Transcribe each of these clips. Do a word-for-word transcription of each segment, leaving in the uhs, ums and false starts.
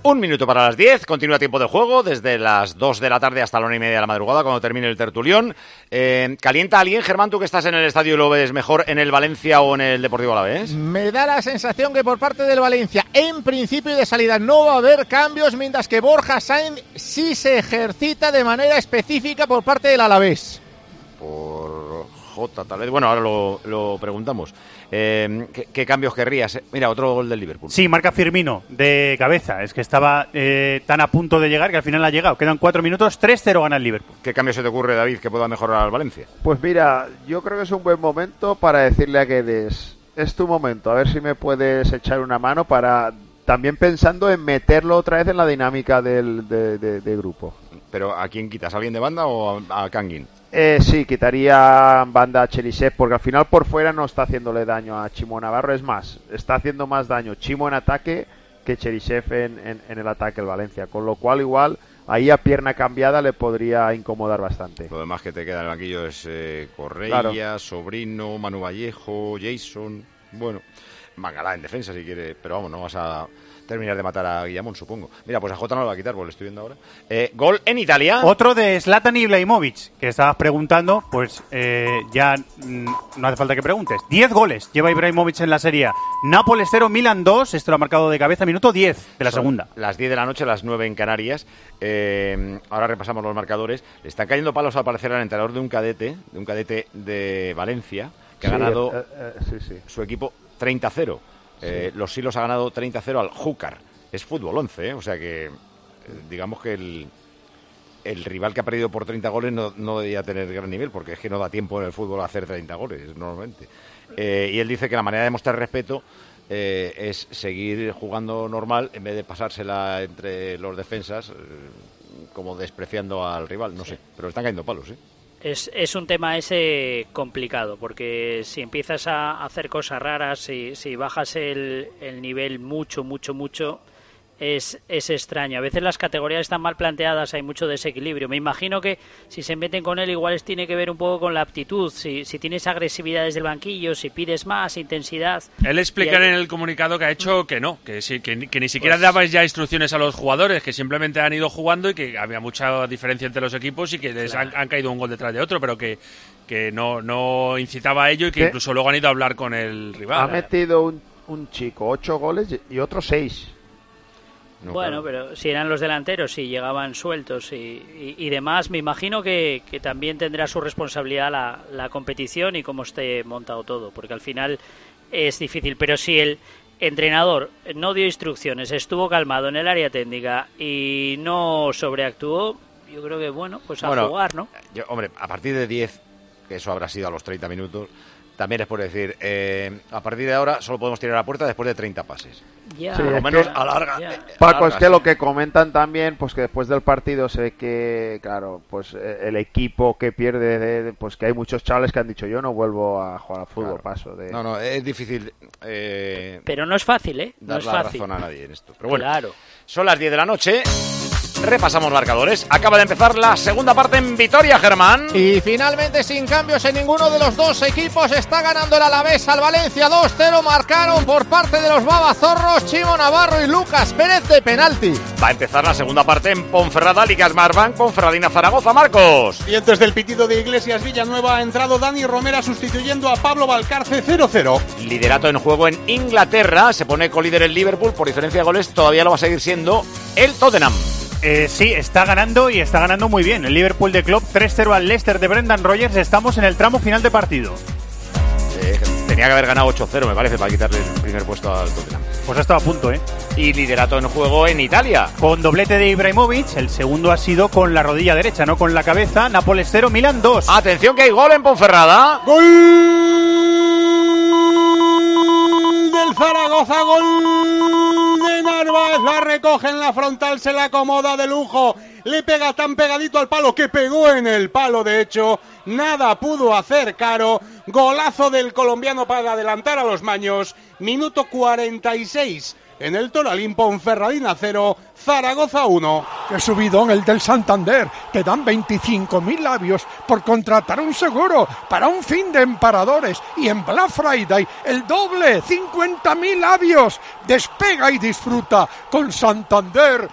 Un minuto para las diez, continúa tiempo de juego desde las dos de la tarde hasta la una y media de la madrugada cuando termine el tertulión. Eh, ¿Calienta alguien, Germán, tú que estás en el estadio y lo ves mejor, en el Valencia o en el Deportivo Alavés? Me da la sensación que por parte del Valencia, en principio y de salida, no va a haber cambios, mientras que Borja Sainz sí se ejercita de manera específica por parte del Alavés. Por J, tal vez. Bueno, ahora lo, lo preguntamos. Eh, ¿qué, ¿Qué cambios querrías? Mira, otro gol del Liverpool. Sí, marca Firmino de cabeza. Es que estaba eh, tan a punto de llegar que al final ha llegado. Quedan cuatro minutos, tres cero gana el Liverpool. ¿Qué cambio se te ocurre, David, que pueda mejorar al Valencia? Pues mira, yo creo que es un buen momento para decirle a Guedes, es tu momento, a ver si me puedes echar una mano para también pensando en meterlo otra vez en la dinámica del de, de, de grupo. ¿Pero a quién quitas? ¿A alguien de banda o a, a Kangin? Eh, sí, quitaría banda a Cherisev porque al final por fuera no está haciéndole daño a Chimo Navarro. Es más, está haciendo más daño Chimo en ataque que Cherisev en, en, en el ataque el Valencia. Con lo cual igual ahí a pierna cambiada le podría incomodar bastante. Lo demás que te queda en el banquillo es eh, Correia, claro. Sobrino, Manu Vallejo, Jason. Bueno, Mangalá en defensa si quiere, pero vamos, no vas a terminar de matar a Guillamón, supongo. Mira, pues a Jota no lo va a quitar, porque lo estoy viendo ahora. Eh, gol en Italia. Otro de Zlatan Ibrahimovic, que estabas preguntando, pues eh, ya mm, no hace falta que preguntes. Diez goles lleva Ibrahimovic en la Serie A. Nápoles cero, Milan dos, esto lo ha marcado de cabeza, minuto diez de la Son segunda. Las diez de la noche, las nueve en Canarias. Eh, ahora repasamos los marcadores. Le están cayendo palos al parecer al entrenador de un cadete, de un cadete de Valencia, que sí, ha ganado eh, eh, sí, sí. su equipo treinta a cero. Eh, sí. Los Silos ha ganado treinta a cero al Júcar. Es fútbol once, ¿eh? O sea que eh, digamos que el, el rival que ha perdido por treinta goles no, no debería tener gran nivel, porque es que no da tiempo en el fútbol a hacer treinta goles normalmente. Eh, y él dice que la manera de mostrar respeto eh, es seguir jugando normal en vez de pasársela entre los defensas eh, como despreciando al rival, no sé, pero están cayendo palos, ¿eh? Es, es un tema ese complicado, porque si empiezas a hacer cosas raras, si, si bajas el, el nivel mucho, mucho, mucho, es, es extraño. A veces las categorías están mal planteadas, hay mucho desequilibrio. Me imagino que si se meten con él igual es, tiene que ver un poco con la aptitud, si, si tienes agresividad desde el banquillo, si pides más intensidad. Él explica hay... en el comunicado que ha hecho que no, que, sí, que, que ni siquiera pues... dabais ya instrucciones a los jugadores, que simplemente han ido jugando y que había mucha diferencia entre los equipos y que les claro. han, han caído un gol detrás de otro, pero que, que no, no incitaba a ello y que ¿Qué? incluso luego han ido a hablar con el rival. Ha metido un, un chico ocho goles y otros seis. No, bueno, claro. Pero si eran los delanteros, si llegaban sueltos y, y, y demás, me imagino que, que también tendrá su responsabilidad la, la competición y cómo esté montado todo, porque al final es difícil. Pero si el entrenador no dio instrucciones, estuvo calmado en el área técnica y no sobreactuó, yo creo que, bueno, pues a bueno, jugar, ¿no? Yo, hombre, a partir de diez, que eso habrá sido a los treinta minutos, también es por decir, eh, a partir de ahora solo podemos tirar a la puerta después de treinta pases. Ya, sí, por lo menos alarga. Ya. Eh, Paco, alarga, es que sí. lo que comentan también, pues que después del partido sé que, claro, pues el equipo que pierde, de, pues que hay muchos chavales que han dicho, yo no vuelvo a jugar al fútbol, claro. paso de... No, no, es difícil... Eh, Pero no es fácil, ¿eh? No dar es la fácil. razón a nadie en esto. Pero bueno, claro. Son las diez de la noche... Repasamos marcadores. Acaba de empezar la segunda parte en Vitoria, Germán. Y finalmente, sin cambios en ninguno de los dos equipos, está ganando el Alavés al Valencia dos cero. Marcaron por parte de los babazorros Chimo Navarro y Lucas Pérez de penalti. Va a empezar la segunda parte en Ponferrada, Liga Smartbank, Ponferradina Zaragoza, Marcos. Y antes del pitido de Iglesias Villanueva ha entrado Dani Romera sustituyendo a Pablo Valcarce, cero cero. Liderato en juego en Inglaterra. Se pone colíder el Liverpool. Por diferencia de goles todavía lo va a seguir siendo el Tottenham. Eh, sí, está ganando y está ganando muy bien. El Liverpool de Klopp tres cero al Leicester de Brendan Rodgers. Estamos en el tramo final de partido. Eh, tenía que haber ganado ocho cero, me parece, para quitarle el primer puesto al Tottenham. Pues ha estado a punto, ¿eh? Y liderato en juego en Italia. Con doblete de Ibrahimovic. El segundo ha sido con la rodilla derecha, no con la cabeza. Nápoles cero, Milan dos. Atención que hay gol en Ponferrada. ¡Gol del Zaragoza! ¡Gol de Narváez! La recoge en la frontal, se la acomoda de lujo. Le pega tan pegadito al palo que pegó en el palo, de hecho. Nada pudo hacer Caro. Golazo del colombiano para adelantar a los maños. Minuto cuarenta y seis en el Toralín. Ponferradina cero, Zaragoza uno. ¡Qué subidón el del Santander! Te dan veinticinco mil labios por contratar un seguro para un fin de emparadores. Y en Black Friday, el doble, cincuenta mil labios. Despega y disfruta con Santander.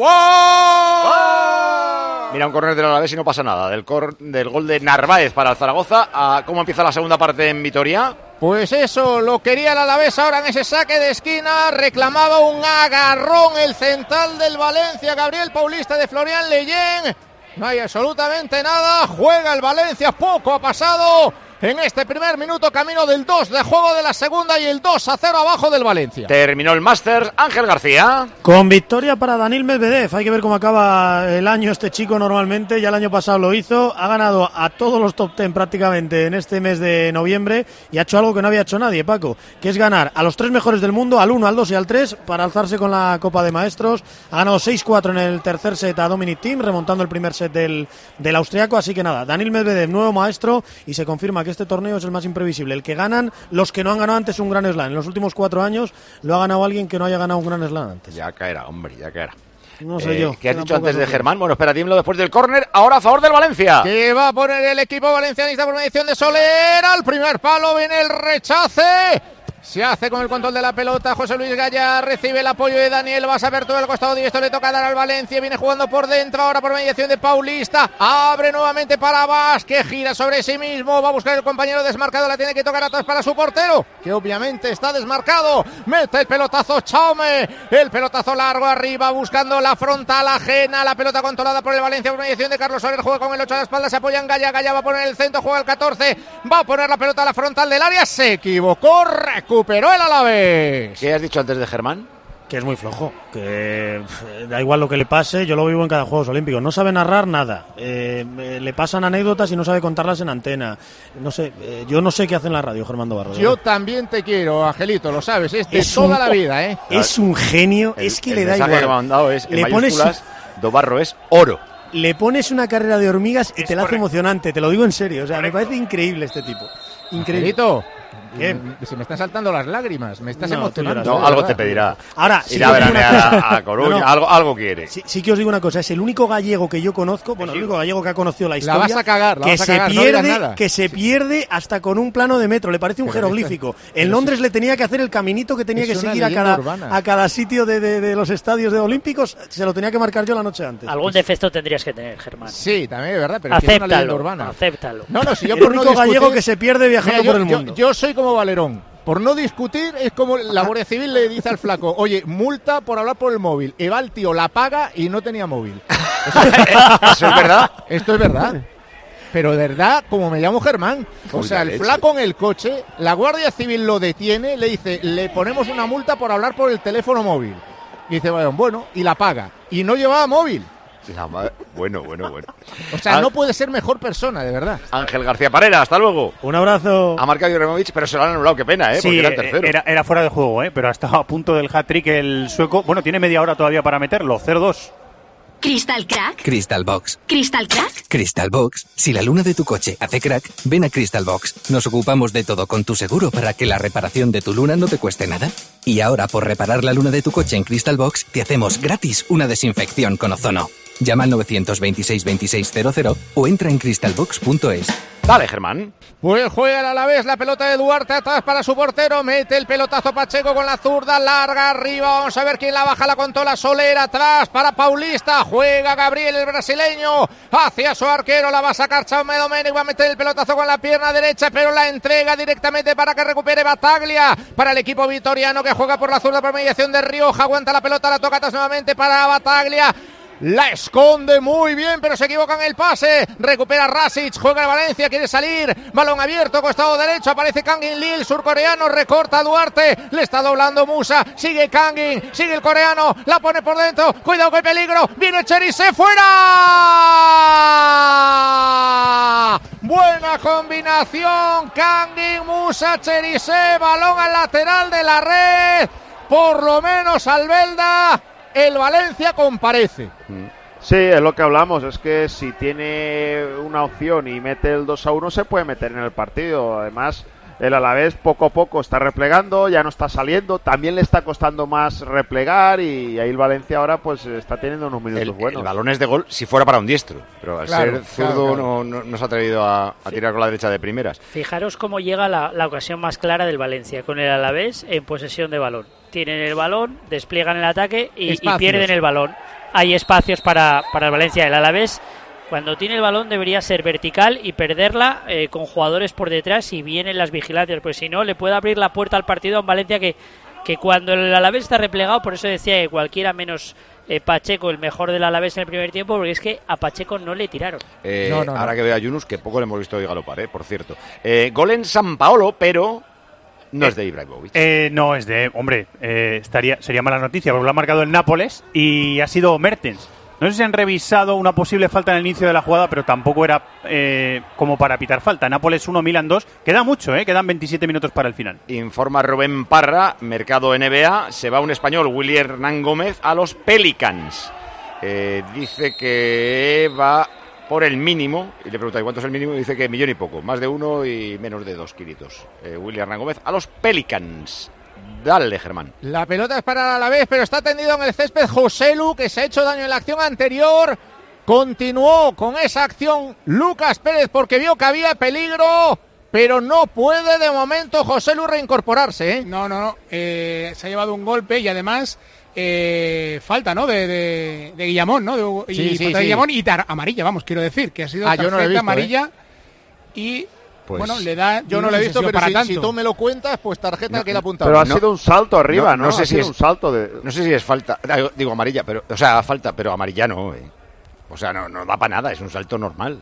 ¡Wow! Mira, un córner del Alavés y no pasa nada. Del, cor del gol de Narváez para el Zaragoza. ¿A ¿Cómo empieza la segunda parte en Vitoria? Pues eso, lo quería el Alavés ahora en ese saque de esquina, reclamaba un agarrón el central del Valencia, Gabriel Paulista de Florian Leyen. No hay absolutamente nada, juega el Valencia, poco ha pasado en este primer minuto, camino del dos de juego de la segunda y el dos a cero abajo del Valencia. Terminó el Masters, Ángel García. Con victoria para Daniil Medvedev, hay que ver cómo acaba el año este chico normalmente, ya el año pasado lo hizo, ha ganado a todos los top ten prácticamente en este mes de noviembre y ha hecho algo que no había hecho nadie, Paco, que es ganar a los tres mejores del mundo, al uno, al dos y al tres, para alzarse con la Copa de Maestros. Ha ganado seis cuatro en el tercer set a Dominic Thiem, remontando el primer set del, del austriaco, así que nada, Daniil Medvedev, nuevo maestro, y se confirma que este torneo es el más imprevisible, el que ganan los que no han ganado antes un Grand Slam. En los últimos cuatro años lo ha ganado alguien que no haya ganado un Grand Slam antes. Ya caerá, hombre, ya caerá. No sé eh, yo. ¿Qué has dicho antes de Germán? Bueno, espera, dímelo después del córner, ahora a favor del Valencia. Que va a poner el equipo valencianista por mediación de Soler, al primer palo viene el rechace. Se hace con el control de la pelota José Luis Gaya, recibe el apoyo de Daniel, va a saber todo el costado y esto le toca dar al Valencia, viene jugando por dentro, ahora por mediación de Paulista, abre nuevamente para Vázquez, gira sobre sí mismo, va a buscar el compañero desmarcado, la tiene que tocar atrás para su portero, que obviamente está desmarcado, mete el pelotazo Chaume, el pelotazo largo arriba, buscando la frontal ajena, la pelota controlada por el Valencia por mediación de Carlos Soler, juega con el ocho a la espalda, se apoya en Gaya, Gaya va a poner el centro, juega el catorce, va a poner la pelota a la frontal del área, se equivocó, recuperó el Alavés. ¿Qué has dicho antes de Germán? Que es muy flojo, que pff, da igual lo que le pase, yo lo vivo en cada Juegos Olímpicos, no sabe narrar nada, eh, eh, le pasan anécdotas y no sabe contarlas en antena, no sé, eh, yo no sé qué hace en la radio Germán Dobarro. Yo también te quiero, Angelito, lo sabes, es de es toda un, la vida, ¿eh? Es un genio, el, es que le da igual. El mensaje que me ha mandado es, en le mayúsculas, pones, Dobarro es oro. Le pones una carrera de hormigas y es te la hace correcto. emocionante, te lo digo en serio, o sea, Correcto. me parece increíble este tipo. Increíble. Angelito, ¿qué? se me están saltando las lágrimas, me estás No, emocionando. No, de algo verdad. te pedirá. Ahora, sí Irá que a os digo una veranear cosa. a, a Coruña, No, no. Algo, algo quiere. Sí, sí que os digo una cosa, es el único gallego que yo conozco, bueno, el único gallego que ha conocido la La historia, vas a cagar, la que vas a se cagar, no pierde, digas nada. que se pierde hasta con un plano de metro, le parece un Pero jeroglífico. esto- En pero Londres le tenía que hacer el caminito que tenía es que una seguir a leyenda cada, urbana. a cada sitio de, de- de los estadios de Olímpicos, se lo tenía que marcar yo la noche antes. Algún defecto tendrías que tener, Germán. Sí, también es verdad, pero es que es una leyenda Acéptalo, urbana. acéptalo. No, no, si yo El por no único discutir- gallego que se pierde viajando Mira, yo, por el yo- mundo. yo soy como Valerón. Por no discutir es como la Guardia Civil le dice al flaco, oye, multa por hablar por el móvil. Y va el tío, la paga y no tenía móvil. Eso, ¿Eso es verdad? esto es verdad. Pero de verdad, como me llamo Germán. O Uy, sea, la el leche. flaco en el coche, la Guardia Civil lo detiene, le dice, le ponemos una multa por hablar por el teléfono móvil. Y dice, bueno, bueno, y la paga. Y no llevaba móvil. La madre- Bueno, bueno, bueno. O sea, Ah. no puede ser mejor persona, de verdad. Ángel García Parera, hasta luego. Un abrazo. Ha marcado Ibrahimovic, pero se lo han anulado, qué pena, ¿eh? Porque Sí, era el tercero. era, era fuera de juego, ¿eh? Pero ha estado a punto del hat-trick el sueco. Bueno, tiene media hora todavía para meterlo, cero dos. Crystal Crack. Crystal Box. Crystal Crack. Crystal Box. Si la luna de tu coche hace crack, ven a Crystal Box. Nos ocupamos de todo con tu seguro para que la reparación de tu luna no te cueste nada. Y ahora, por reparar la luna de tu coche en Crystal Box, te hacemos gratis una desinfección con ozono. Llama al nueve dos seis, veintiséis cero cero o entra en crystal box punto es. Dale, Germán. Pues juega a la vez la pelota de Duarte atrás para su portero, mete el pelotazo Pacheco con la zurda larga arriba, vamos a ver quién la baja, la controla Soler atrás para Paulista, juega Gabriel el brasileño hacia su arquero, la va a sacar Chaume Domènech, va a meter el pelotazo con la pierna derecha, pero la entrega directamente para que recupere Bataglia, para el equipo vitoriano que juega por la zurda por mediación de Rioja, aguanta la pelota, la toca atrás nuevamente para Bataglia. La esconde muy bien, pero se equivoca en el pase. Recupera Rasic, juega el Valencia, quiere salir. Balón abierto, costado derecho. Aparece Kangin Lee, el surcoreano. Recorta a Duarte. Le está doblando Musa. Sigue Kangin, sigue el coreano. La pone por dentro. Cuidado que hay peligro. Viene Cherise fuera. Buena combinación. Kangin, Musa, Cherise. Balón al lateral de la red. Por lo menos Albelda. El Valencia comparece. Sí, es lo que hablamos, es que si tiene una opción y mete el dos a uno se puede meter en el partido. Además, el Alavés poco a poco está replegando, ya no está saliendo, también le está costando más replegar y ahí el Valencia ahora pues está teniendo unos minutos el, buenos. El balón es de gol si fuera para un diestro, pero al claro, ser zurdo claro, claro. No, no, no se ha atrevido a, a sí. tirar con la derecha de primeras. Fijaros cómo llega la, la ocasión más clara del Valencia, con el Alavés en posesión de balón. Tienen el balón, despliegan el ataque y, y pierden el balón. Hay espacios para, para el Valencia. El Alavés, cuando tiene el balón, debería ser vertical y perderla eh, con jugadores por detrás y vienen las vigilancias, pues si no, le puede abrir la puerta al partido a un Valencia que, que cuando el Alavés está replegado, por eso decía que cualquiera menos eh, Pacheco, el mejor del Alavés en el primer tiempo, porque es que a Pacheco no le tiraron. Eh, no, no, ahora no. que veo a Yunus, que poco le hemos visto hoy galopar, eh, por cierto. Eh, gol en San Paolo, pero no eh, es de Ibrahimovic. Eh, no es de... Hombre, eh, estaría sería mala noticia, porque lo ha marcado el Nápoles y ha sido Mertens. No sé si han revisado una posible falta en el inicio de la jugada, pero tampoco era eh, como para pitar falta. Nápoles uno, Milan dos. Queda mucho, ¿eh? Quedan veintisiete minutos para el final. Informa Rubén Parra, mercado N B A. Se va un español, Willy Hernán Gómez, a los Pelicans. Eh, dice que va por el mínimo. Y le pregunta, ¿cuánto es el mínimo? Y dice que millón y poco. Más de uno y menos de dos kilitos. Eh, Willy Hernán Gómez a los Pelicans. Dale, Germán. La pelota es para la vez, pero está tendido en el césped Joselu, que se ha hecho daño en la acción anterior. Continuó con esa acción Lucas Pérez porque vio que había peligro, pero no puede de momento Joselu reincorporarse, ¿eh? No, no, no. Eh, se ha llevado un golpe y además eh, falta, ¿no? De, de, de Guillamón, ¿no? De, y sí, sí, falta sí. de Guillamón y tar- amarilla, vamos, quiero decir, que ha sido ah, tarjeta yo no lo he visto, amarilla ¿eh? y... Pues, bueno, le da. Yo no lo he visto, pero para si, tanto. si tú me lo cuentas, pues tarjeta no, que le ha apuntado. Pero ha no, sido un salto arriba, ¿no? No, no sé ha si sido es un salto de. No sé si es falta. Digo amarilla, pero o sea, falta, pero amarilla no. Eh. O sea, no, no da para nada. Es un salto normal.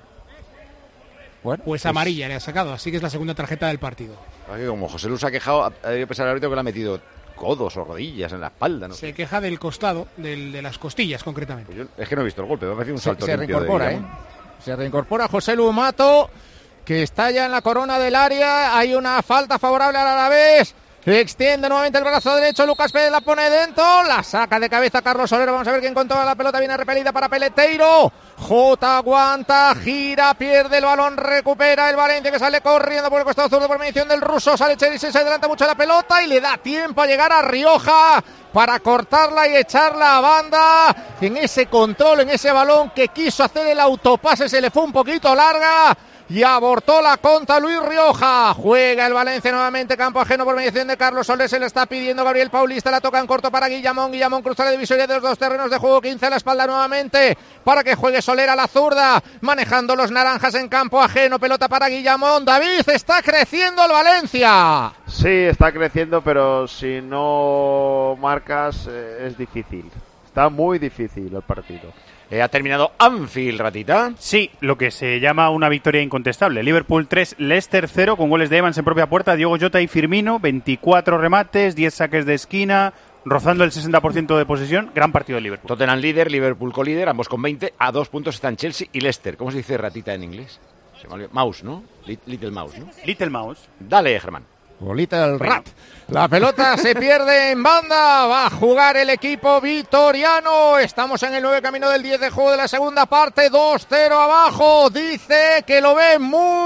Bueno, pues, pues amarilla le ha sacado, así que es la segunda tarjeta del partido. Como José Luis ha quejado, ha debido pensar ahorita que le ha metido codos o rodillas en la espalda, ¿no? Se queja del costado, del, de las costillas concretamente. Pues yo, es que no he visto el golpe, me ha parecido un se, salto se limpio reincorpora, de ¿eh? Se reincorpora José Lu Mato, que está ya en la corona del área. Hay una falta favorable al Alavés. Extiende nuevamente el brazo derecho, Lucas Pérez la pone dentro, la saca de cabeza Carlos Soler. Vamos a ver quién controla la pelota, viene repelida para Peleteiro. Jota aguanta, gira, pierde el balón, recupera el Valencia, que sale corriendo por el costado zurdo por mediación del ruso. Sale Cherisev, se adelanta mucho la pelota y le da tiempo a llegar a Rioja para cortarla y echarla a banda. En ese control, en ese balón que quiso hacer el autopase, se le fue un poquito larga y abortó la contra Luis Rioja. Juega el Valencia nuevamente, campo ajeno por mediación de Carlos Soler. Se le está pidiendo Gabriel Paulista, la toca en corto para Guillamón. Guillamón cruza la divisoria de los dos terrenos de juego, quince a la espalda nuevamente para que juegue Soler a la zurda, manejando los naranjas en campo ajeno. Pelota para Guillamón. David, está creciendo el Valencia. Sí, está creciendo, pero si no marcas eh, es difícil. Está muy difícil el partido. Eh, ha terminado Anfield, Ratita. Sí, lo que se llama una victoria incontestable. Liverpool tres, Leicester cero, con goles de Evans en propia puerta, Diogo Jota y Firmino, veinticuatro remates, diez saques de esquina, rozando el sesenta por ciento de posesión. Gran partido de Liverpool. Tottenham líder, Liverpool colíder, ambos con veinte. A dos puntos están Chelsea y Leicester. ¿Cómo se dice ratita en inglés? Se me olvidó. Mouse, ¿no? Little Mouse, ¿no? Little Mouse. Dale, Germán. Bolita del Rat. La pelota se pierde en banda. Va a jugar el equipo vitoriano. Estamos en el nueve camino del diez de juego de la segunda parte. dos cero abajo. Dice que lo ve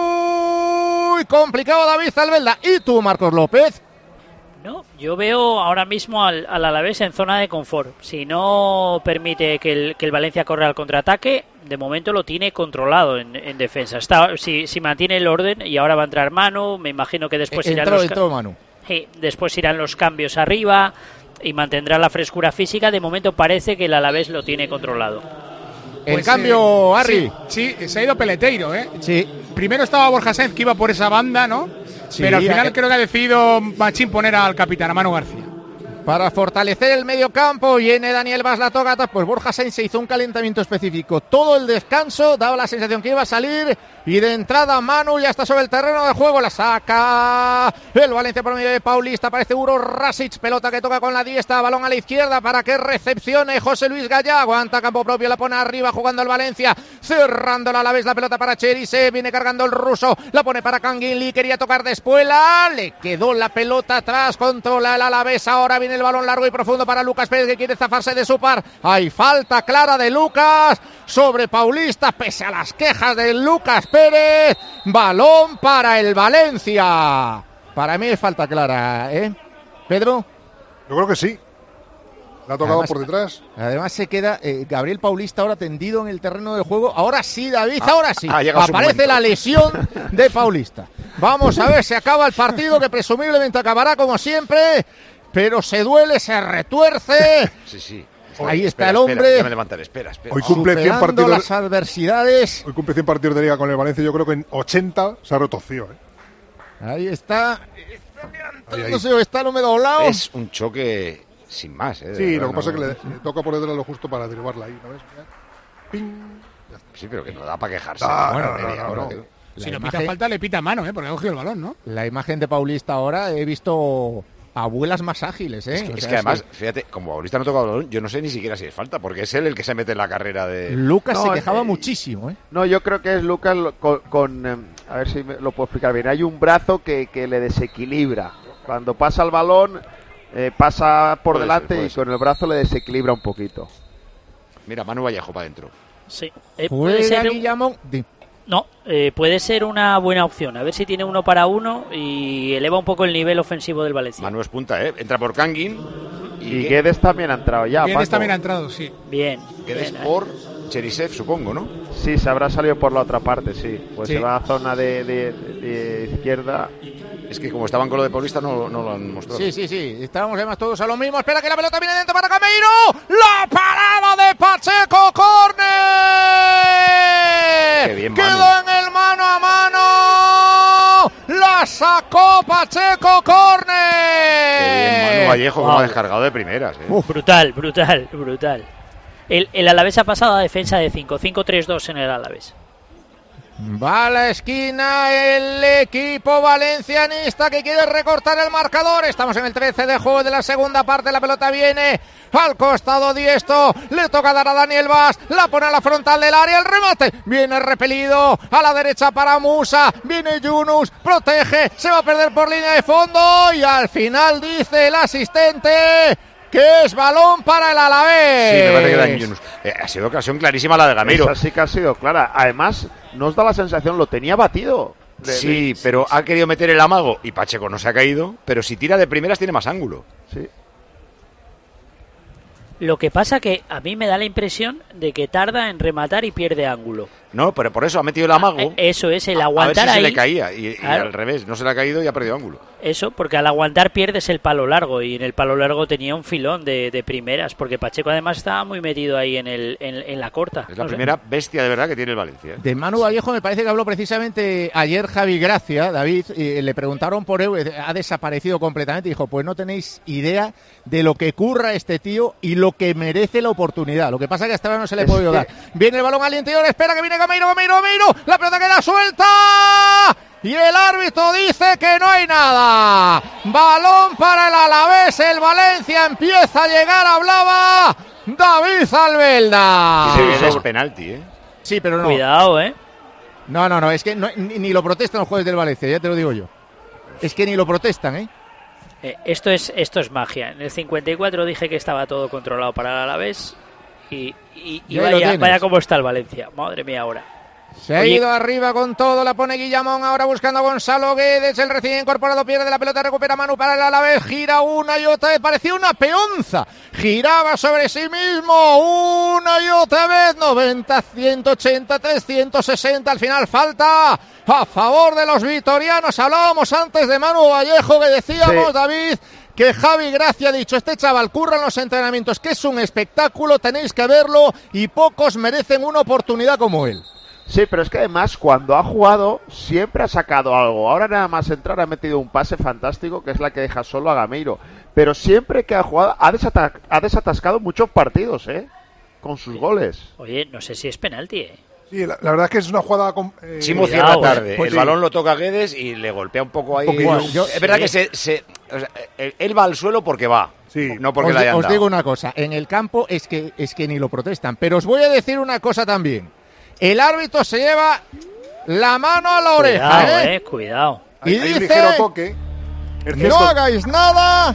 muy complicado David Zalbelda. ¿Y tú, Marcos López? No, yo veo ahora mismo al, al Alavés en zona de confort. Si no permite que el, que el Valencia corra al contraataque, de momento lo tiene controlado en, en defensa. Está, si, si mantiene el orden, y ahora va a entrar Manu, me imagino que después irán entró, los entró Manu. Sí, después irán los cambios arriba y mantendrá la frescura física. De momento parece que el Alavés lo tiene controlado. En Pues, cambio, eh, Harry. Sí, sí, se ha ido Peleteiro, ¿eh? Sí. Primero estaba Borja Sainz, que iba por esa banda, ¿no? Sí, pero al final a... creo que ha decidido Machín poner al capitán, a Manu García. Para fortalecer el medio campo, viene Daniel Vaz la toca, pues Borja Sainz se hizo un calentamiento específico. Todo el descanso daba la sensación que iba a salir y de entrada Manu ya está sobre el terreno de juego, la saca el Valencia por medio de Paulista, aparece Uro Rasic, pelota que toca con la diestra, balón a la izquierda para que recepcione José Luis Gallá, aguanta campo propio, la pone arriba jugando el Valencia, cerrándola a la vez la pelota para Cherisev, viene cargando el ruso, la pone para Kangin Lee, quería tocar de espuela, le quedó la pelota atrás, controla el Alavés, ahora viene el balón largo y profundo para Lucas Pérez, que quiere zafarse de su par. Hay falta clara de Lucas sobre Paulista, pese a las quejas de Lucas Pérez. Balón para el Valencia. Para mí es falta clara, ¿eh? ¿Pedro? Yo creo que sí. Le ha tocado Además, por detrás. Además se queda eh, Gabriel Paulista ahora tendido en el terreno de juego. Ahora sí, David, Ah, ahora sí. ha llegado su Aparece momento. la lesión de Paulista. Vamos a ver, se acaba el partido, que presumiblemente acabará como siempre, pero se duele, se retuerce. Sí, sí. Ahí está Espera, el espera, hombre. ya me levantaré, espera, espera. Hoy cumple cien Superando partidos. las adversidades. Hoy cumple cien partidos de liga con el Valencia. Yo creo que en ochenta se ha retorcido. ¿eh? Ahí está. Ahí, ahí. No sé, está el húmedo doblado. Es un choque sin más, ¿eh? De Sí, verdad, lo que pasa no- es que le, le toca por detrás lo justo para derribarla ahí, ¿no ves? Ping. Sí, pero que no da para quejarse. Ah, Bueno, no, no, media no, hora no. que- Si La no pita imagen- falta, le pita mano, ¿eh? Porque ha cogido el balón, ¿no? La imagen de Paulista ahora, he visto abuelas más ágiles, ¿eh? Es que, O es sea, que además, fíjate, como Paulista no toca el balón, yo no sé ni siquiera si es falta, porque es él el que se mete en la carrera de... Lucas No, se quejaba eh, muchísimo, ¿eh? No, yo creo que es Lucas lo- con, con, eh, a ver si me lo puedo explicar bien. Hay un brazo que, que le desequilibra. Cuando pasa el balón, eh, pasa por Puede delante ser, puede y ser. con el brazo le desequilibra un poquito. Mira, Manu Vallejo para adentro. Sí. Eh, puede Juega ser, Guillamón. Di- no, eh, puede ser una buena opción. A ver si tiene uno para uno y eleva un poco el nivel ofensivo del Valencia. Manu es punta, ¿eh? Entra por Kangin Y y Guedes también ha entrado ya. Guedes Paco. también ha entrado, sí. Bien. Guedes bien, por Cherisev, supongo, ¿no? Sí, se habrá salido por la otra parte, sí. Pues Sí. se va a zona de, de- de izquierda. Es que como estaban con lo de Paulista no, no lo han mostrado. Sí, sí, sí. Estábamos además todos a lo mismo. Espera que la pelota viene dentro para Gameiro. ¡La parada de Pacheco! ¡Córner! Qué bien, Quedó Manu. en el mano a mano. ¡La sacó Pacheco! ¡Córner! Qué bien, Manu Vallejo, como Wow. ha descargado de primeras, ¿eh? Brutal, brutal, brutal. El, el Alavés ha pasado a defensa de cinco, cinco tres dos en el Alavés. Va a la esquina el equipo valencianista que quiere recortar el marcador. Estamos en el trece de juego de la segunda parte. La pelota viene al costado diesto. Le toca dar a Daniel Vaz. La pone a la frontal del área. El remate viene repelido a la derecha para Musa. Viene Yunus. Protege. Se va a perder por línea de fondo. Y al final dice el asistente que es balón para el Alavés. Sí, me parece que Dan Yunus. Eh, ha sido ocasión clarísima la de Gameiro. Esa sí que ha sido clara. Además, nos da la sensación, lo tenía batido. De- Sí, de- pero ha querido meter el amago y Pacheco no se ha caído, pero si tira de primeras tiene más ángulo. Sí. Lo que pasa que a mí me da la impresión de que tarda en rematar y pierde ángulo. No, pero por eso ha metido el amago. Eh, Eso es, el a ver aguantar si se ahí. le caía y, y Claro. al revés, no se le ha caído y ha perdido ángulo. Eso, porque al aguantar pierdes el palo largo y en el palo largo tenía un filón de, de primeras, porque Pacheco además estaba muy metido ahí en, el, en, en la corta. Es la No sé. primera bestia de verdad que tiene el Valencia. ¿eh? De Manu Vallejo me parece que habló precisamente ayer Javi Gracia, David, y le preguntaron por él, ha desaparecido completamente, y dijo, pues no tenéis idea de lo que curra este tío y lo que merece la oportunidad. Lo que pasa es que hasta ahora no se le ha Es podido que- dar. Viene el balón al interior, espera que viene Gameiro, Gameiro, Gameiro, la pelota queda suelta y el árbitro dice que no hay nada. Balón para el Alavés, el Valencia empieza a llegar, hablaba David Albelda. Y se ve es penalti, ¿eh? Sí, pero no. Cuidado, ¿eh? No, no, no, es que no- ni, ni lo protestan los jueces del Valencia, ya te lo digo yo. Es que ni lo protestan, ¿eh? Eh, esto es esto es magia. En el cincuenta y cuatro dije que estaba todo controlado para el Alavés y, y, y Y ahí lo vaya, tienes. vaya cómo está el Valencia. Madre mía ahora. Se ha Oye. ido arriba con todo, la pone Guillamón, ahora buscando a Gonzalo Guedes, el recién incorporado pierde la pelota, recupera Manu para el Alavés, gira una y otra vez, parecía una peonza, giraba sobre sí mismo, una y otra vez, noventa, ciento ochenta, trescientos sesenta, al final falta a favor de los vitorianos. Hablábamos antes de Manu Vallejo, que decíamos, Sí. David, que Javi Gracia ha dicho, este chaval curra en los entrenamientos, que es un espectáculo, tenéis que verlo, y pocos merecen una oportunidad como él. Sí, pero es que además cuando ha jugado siempre ha sacado algo. Ahora nada más entrar ha metido un pase fantástico que es la que deja solo a Gameiro. Pero siempre que ha jugado ha, desata- ha desatascado muchos partidos, ¿eh? Con sus goles. Oye, no sé si es penalti, ¿eh? Sí, la, la verdad es que es una jugada... con- eh, Chimo Cuidado, cierra tarde, pues el sí. balón lo toca a Guedes y le golpea un poco ahí. poquillo. Yo- es verdad que se, se- o sea, él, él va al suelo porque va, Sí. no porque os, le di- hayan os dado. digo una cosa, en el campo es que, es que ni lo protestan, pero os voy a decir una cosa también. El árbitro se lleva la mano a la oreja, Cuidado, ¿eh? eh, cuidado. Y hay, hay un dice, ligero toque. El no cesto- hagáis nada,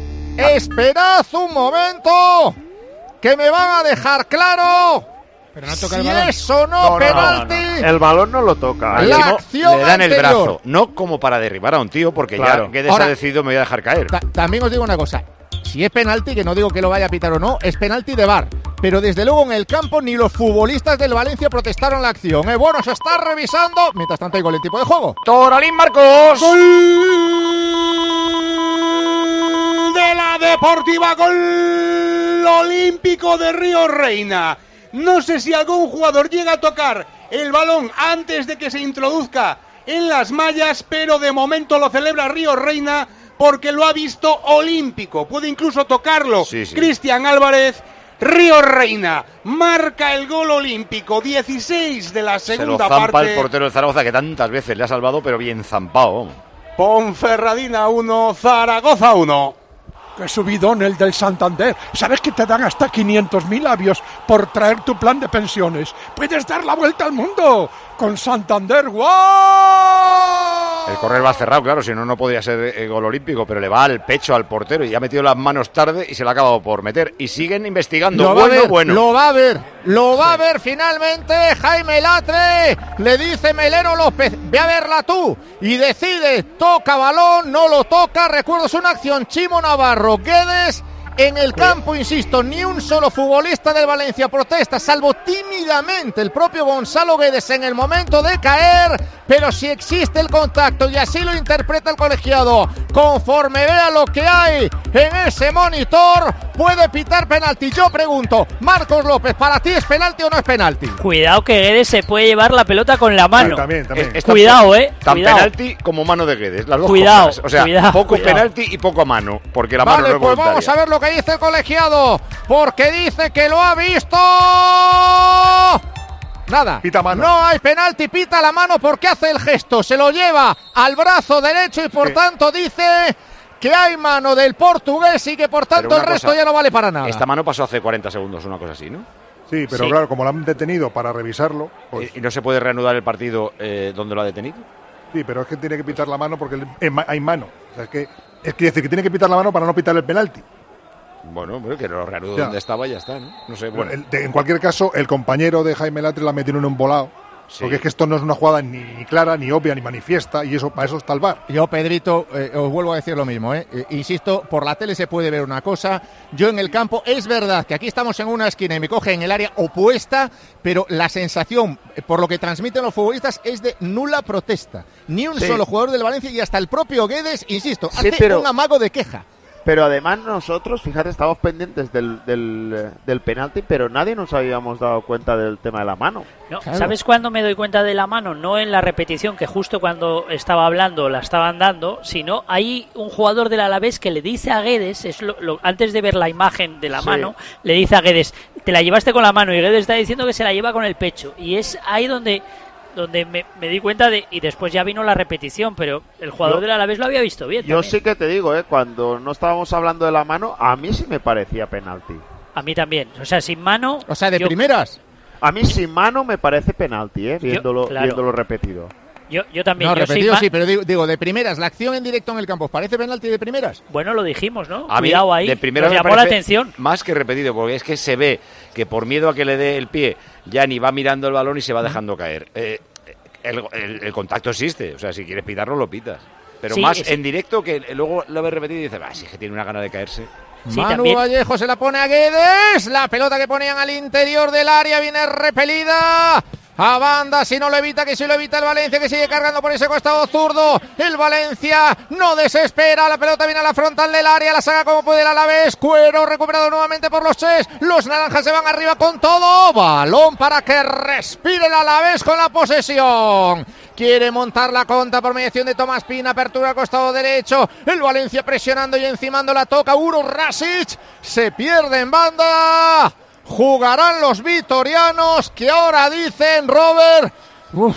esperad un momento, que me van a dejar claro Pero no toca el si balón. es o no, No, no, no, penalti. no, el balón no lo toca. La La acción le dan el anterior. brazo, no como para derribar a un tío, porque Claro. ya Guedes Ahora- ha decidido me voy a dejar caer. Ta- también os digo una cosa. Si es penalti, que no digo que lo vaya a pitar o no, es penalti de V A R. Pero desde luego en el campo ni los futbolistas del Valencia protestaron la acción. ¿eh? Bueno, se está revisando. Mientras tanto hay gol en tipo de juego. Toralín Marcos. Gol de la Deportiva, gol olímpico de Río Reina. No sé si algún jugador llega a tocar el balón antes de que se introduzca en las mallas, pero de momento lo celebra Río Reina porque lo ha visto olímpico. Puede incluso tocarlo Sí, sí. Cristian Álvarez. Río Reina marca el gol olímpico, dieciséis de la Se lo segunda zampa parte. el portero del Zaragoza, que tantas veces le ha salvado, pero bien zampado. Ponferradina uno, Zaragoza uno. ¡Qué subidón el del Santander! ¿Sabes que te dan hasta quinientos mil avios por traer tu plan de pensiones? ¡Puedes dar la vuelta al mundo con Santander! ¡Guau! El correr va cerrado, claro, si no, no podría ser eh, gol olímpico, pero le va al pecho al portero y ha metido las manos tarde y se le ha acabado por meter. Y siguen investigando. Lo va Bueno, a ver, bueno. lo va a ver, lo va a ver finalmente Jaime Latre, le dice Melero López, ve a verla tú, y decide, toca balón, no lo toca, recuerdo es una acción Chimo Navarro, Guedes en el campo, insisto, ni un solo futbolista del Valencia protesta, salvo tímidamente el propio Gonzalo Guedes en el momento de caer, pero si existe el contacto y así lo interpreta el colegiado, conforme vea lo que hay en ese monitor, puede pitar penalti. Yo pregunto, Marcos López, ¿para ti es penalti o no es penalti? Cuidado que Guedes se puede llevar la pelota con la mano. También, también. Es tan- Cuidado, eh. Tan Cuidado. penalti como mano de Guedes, las dos Cuidado, cosas. O sea, cuidado, poco cuidado. penalti y poco a mano, porque la mano Vale, no es pues voluntaria. vamos a ver lo que dice el colegiado, porque dice que lo ha visto. Nada, Pita mano. no hay penalti, pita la mano porque hace el gesto, se lo lleva al brazo derecho y por Sí. tanto dice que hay mano del portugués y que por tanto Pero el una resto cosa, ya no vale para nada. Esta mano pasó hace cuarenta segundos, una cosa así, ¿no? Sí, pero Sí. claro, como lo han detenido para revisarlo, pues ¿Y y no se puede reanudar el partido eh, donde lo ha detenido? sí, pero es que tiene que pitar la mano porque es ma- hay mano. O sea, es que es que decir que tiene que pitar la mano para no pitar el penalti. Bueno, pero que lo reanudo Ya. donde estaba y ya está, ¿no? No sé, Pero bueno. el- de- en cualquier caso, el compañero de Jaime Latre la metió en un volado. Sí. Porque es que esto no es una jugada ni, ni clara, ni obvia, ni manifiesta, y eso para eso está el V A R. Yo, Pedrito, eh, os vuelvo a decir lo mismo, ¿eh? Eh, insisto, por la tele se puede ver una cosa. Yo en el campo, es verdad que aquí estamos en una esquina y me coge en el área opuesta, pero la sensación, eh, por lo que transmiten los futbolistas, es de nula protesta. Ni un Sí. solo jugador del Valencia y hasta el propio Guedes, insisto, Sí, hace pero- un amago de queja. Pero además nosotros, fíjate, estábamos pendientes del, del, del penalti, pero nadie nos habíamos dado cuenta del tema de la mano. No, Claro. ¿Sabes cuándo me doy cuenta de la mano? No en la repetición, que justo cuando estaba hablando la estaban dando, sino hay un jugador del Alavés que le dice a Guedes, es lo- lo- antes de ver la imagen de la Sí. mano, le dice a Guedes, te la llevaste con la mano, y Guedes está diciendo que se la lleva con el pecho. Y es ahí donde donde me, me di cuenta de, y después ya vino la repetición, pero el jugador Yo- del Alavés lo había visto bien. Yo también. sí que te digo, eh, cuando no estábamos hablando de la mano, a mí sí me parecía penalti. A mí también. O sea, sin mano. O sea, de yo- primeras. A mí sin mano me parece penalti, eh, viéndolo, claro. viéndolo repetido. Yo, yo también. No, yo sin repetido ma- sí, pero digo, digo, de primeras, la acción en directo en el campo, ¿os parece penalti de primeras? Bueno, lo dijimos, ¿no? A mí, Cuidado ahí. de primera Nos me llamó la parece atención. Más que repetido, porque es que se ve que por miedo a que le dé el pie, ya ni va mirando el balón y se va dejando caer. Eh, el, el- el contacto existe, o sea, si quieres pitarlo, lo pitas. Pero Sí, más es- en directo, que luego lo ves repetido y dices, va, si es que tiene una gana de caerse. Sí, Manu también. Vallejo se la pone a Guedes, la pelota que ponían al interior del área viene repelida a banda, si no lo evita, que si lo evita el Valencia, que sigue cargando por ese costado zurdo, el Valencia no desespera, la pelota viene a la frontal del área, la saca como puede el Alavés, Cuero recuperado nuevamente por los Ches, los naranjas se van arriba con todo, balón para que respire el Alavés con la posesión. Quiere montar la conta por mediación de Tomás Pina, apertura al costado derecho, el Valencia presionando y encimando la toca, Uro Rasic, se pierde en banda, jugarán los vitorianos que ahora dicen, Robert, uf,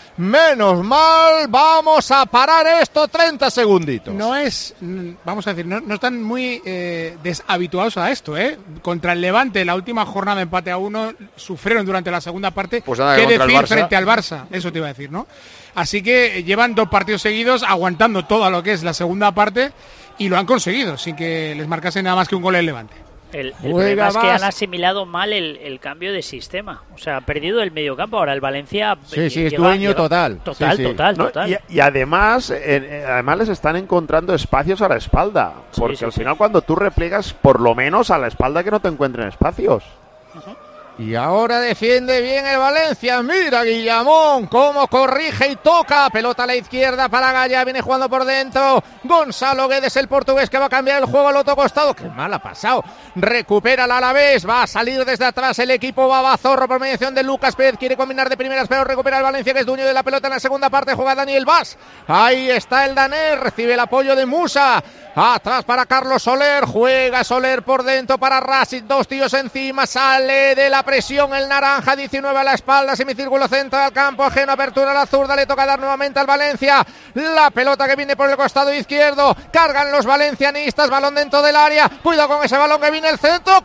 menos mal, vamos a parar esto treinta segunditos. No es, mm, vamos a decir, no, no están muy eh, deshabituados a esto, ¿eh? Contra el Levante, la última jornada de empate a uno, sufrieron durante la segunda parte. Pues nada, ¿Qué contra el decir Barça. frente al Barça? Eso te iba a decir, ¿no? Así que eh, llevan dos partidos seguidos aguantando todo lo que es la segunda parte y lo han conseguido, sin que les marcase nada más que un gol el Levante. El, el problema es que han asimilado mal el, el cambio de sistema. O sea, ha perdido el mediocampo. Ahora el Valencia. Sí, sí, es dueño total. Total, sí, sí. total, ¿No? total. Y, y además, eh, además les están encontrando espacios a la espalda. Porque sí, sí, al sí. final, cuando tú repliegas, por lo menos a la espalda que no te encuentren espacios. Uh-huh. Y ahora defiende bien el Valencia. Mira Guillamón cómo corrige y toca. Pelota a la izquierda para Gaya. Viene jugando por dentro. Gonzalo Guedes, el portugués, que va a cambiar el juego al otro costado. Qué mal ha pasado. Recupera el Alavés. Va a salir desde atrás el equipo Babazorro por mediación de Lucas Pérez. Quiere combinar de primeras, pero recupera el Valencia, que es dueño de la pelota en la segunda parte. Juega Daniel Vaz. Ahí está el danés. Recibe el apoyo de Musa. Atrás para Carlos Soler. Juega Soler por dentro para Rasic. Dos tíos encima. Sale de la presión el naranja. diecinueve a la espalda. Semicírculo centro del campo ajeno. Apertura a la zurda. Le toca dar nuevamente al Valencia. La pelota que viene por el costado izquierdo. Cargan los valencianistas. Balón dentro del área. Cuidado con ese balón que viene el centro.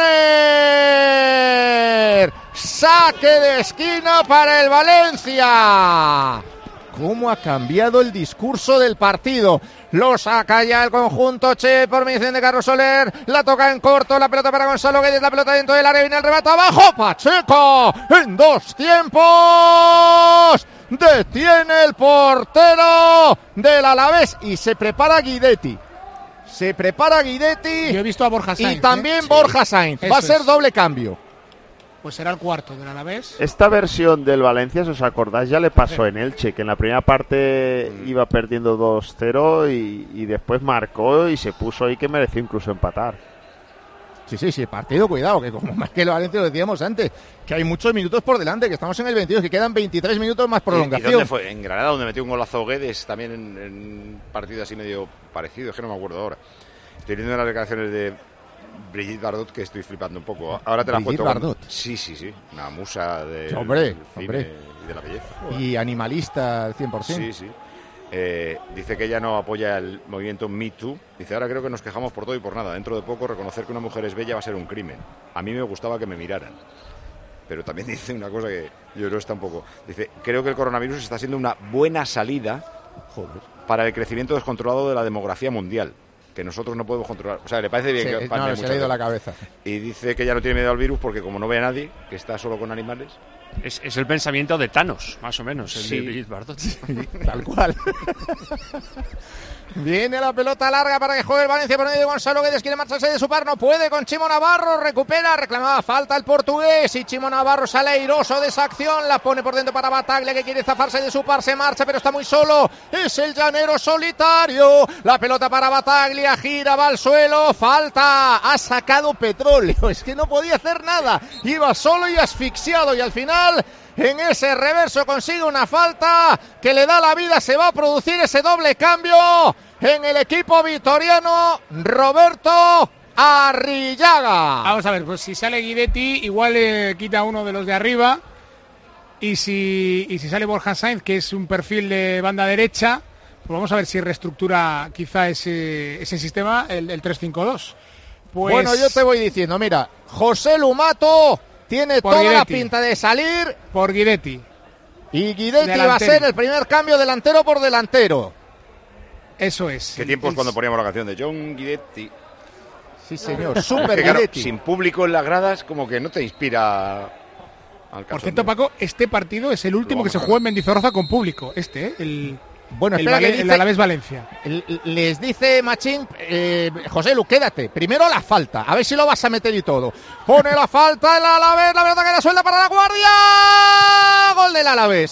¡Córner! Saque de esquina para el Valencia. ¿Cómo ha cambiado el discurso del partido? Lo saca ya el conjunto Che por mediación de Carlos Soler. La toca en corto, la pelota para Gonzalo Guedes, la pelota dentro del área, viene el remate abajo. Pacheco en dos tiempos. Detiene el portero del Alavés y se prepara Guidetti. Se prepara Guidetti. Yo he visto a Borja Sainz. Y también ¿eh? Borja Sainz. Sí. Va a Eso ser es. doble cambio. Pues será el cuarto del Alavés. Esta versión del Valencia, si os acordáis, ya le pasó en Elche, que en la primera parte iba perdiendo dos cero y, y después marcó y se puso ahí que mereció incluso empatar. Sí, sí, sí, partido, cuidado, que como más que el Valencia lo decíamos antes, que hay muchos minutos por delante, que estamos en el veintidós, que quedan veintitrés minutos más prolongación. ¿Y dónde fue? En Granada, donde metió un golazo Guedes, también en, en un partido así medio parecido, es que no me acuerdo ahora. Estoy viendo las declaraciones de Brigitte Bardot, que estoy flipando un poco. Ahora te la Brigitte cuento. Bardot. Sí, sí, sí, una musa de, Hombre, del cine hombre. y de la belleza. Y animalista al cien por ciento. Sí, sí. Eh, dice que ella no apoya el movimiento Me Too. Dice, ahora creo que nos quejamos por todo y por nada. Dentro de poco, reconocer que una mujer es bella va a ser un crimen. A mí me gustaba que me miraran. Pero también dice una cosa que yo creo que está un poco... Dice, creo que el coronavirus está siendo una buena salida Joder. para el crecimiento descontrolado de la demografía mundial, que nosotros no podemos controlar. O sea, le parece bien sí, que... No, se le ha ido la cabeza. Y dice que ya no tiene miedo al virus porque como no ve a nadie, que está solo con animales... Es, es el pensamiento de Thanos, más o menos, el Sí. de Brigitte Bardot. Tal cual. Viene la pelota larga para que juegue el Valencia por medio de Gonzalo Guedes. Quiere marcharse de su par, no puede con Chimo Navarro. Recupera, reclamaba falta el portugués. Y Chimo Navarro sale airoso de esa acción. La pone por dentro para Bataglia, que quiere zafarse de su par. Se marcha, pero está muy solo. Es el llanero solitario. La pelota para Bataglia, gira, va al suelo. Falta. Ha sacado petróleo. Es que no podía hacer nada. Iba solo y asfixiado. Y al final, en ese reverso consigue una falta que le da la vida. Se va a producir ese doble cambio en el equipo vitoriano. Roberto Arrillaga. Vamos a ver, pues si sale Guidetti, igual le quita uno de los de arriba. Y si, y si sale Borja Sainz, que es un perfil de banda derecha, pues vamos a ver si reestructura quizá ese, ese sistema, el, el tres cinco dos. Pues... Bueno, yo te voy diciendo, mira, José Lumato tiene Por toda Guidetti. la pinta de salir. Por Guidetti. Y Guidetti Delantero. va a ser el primer cambio delantero por delantero. Eso es. ¿Qué tiempos Es- cuando poníamos la canción de John Guidetti? Sí, señor, Es super que, claro, Guidetti. sin público en las gradas, como que no te inspira al Por caso. cierto, Paco, este partido es el último que se jugó en Mendizorroza con público. Este, ¿eh? El, Bueno, el, espera Vale- que el dice- Alavés Valencia. L- Les dice Machín, eh, José Lu, quédate. Primero la falta, a ver si lo vas a meter y todo. Pone la falta el Alavés, la pelota que la suelta para la guardia. Gol del Alavés.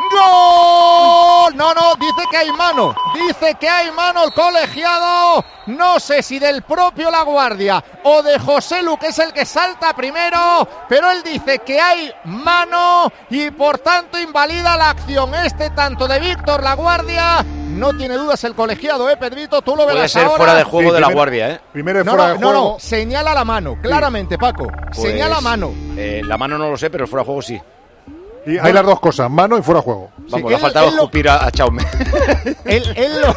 ¡Gol! No, no, dice que hay mano. Dice que hay mano el colegiado. No sé si del propio La Guardia o de José Lu, que es el que salta primero. Pero él dice que hay mano y por tanto invalida la acción. Este tanto de Víctor La Guardia. No tiene dudas el colegiado, ¿eh, Pedrito? Tú lo verás Puede ser ahora. fuera de juego Sí, de la primero- Guardia, ¿eh? Primero es No, fuera no, de no, juego. no, señala la mano, claramente, Paco. Pues, Señala mano. eh, la mano no lo sé, pero fuera de juego sí. Y hay las dos cosas, mano y fuera de juego. Vamos, Sí, le ha él- faltado él lo- escupir a, a Chaume. Él, él, lo...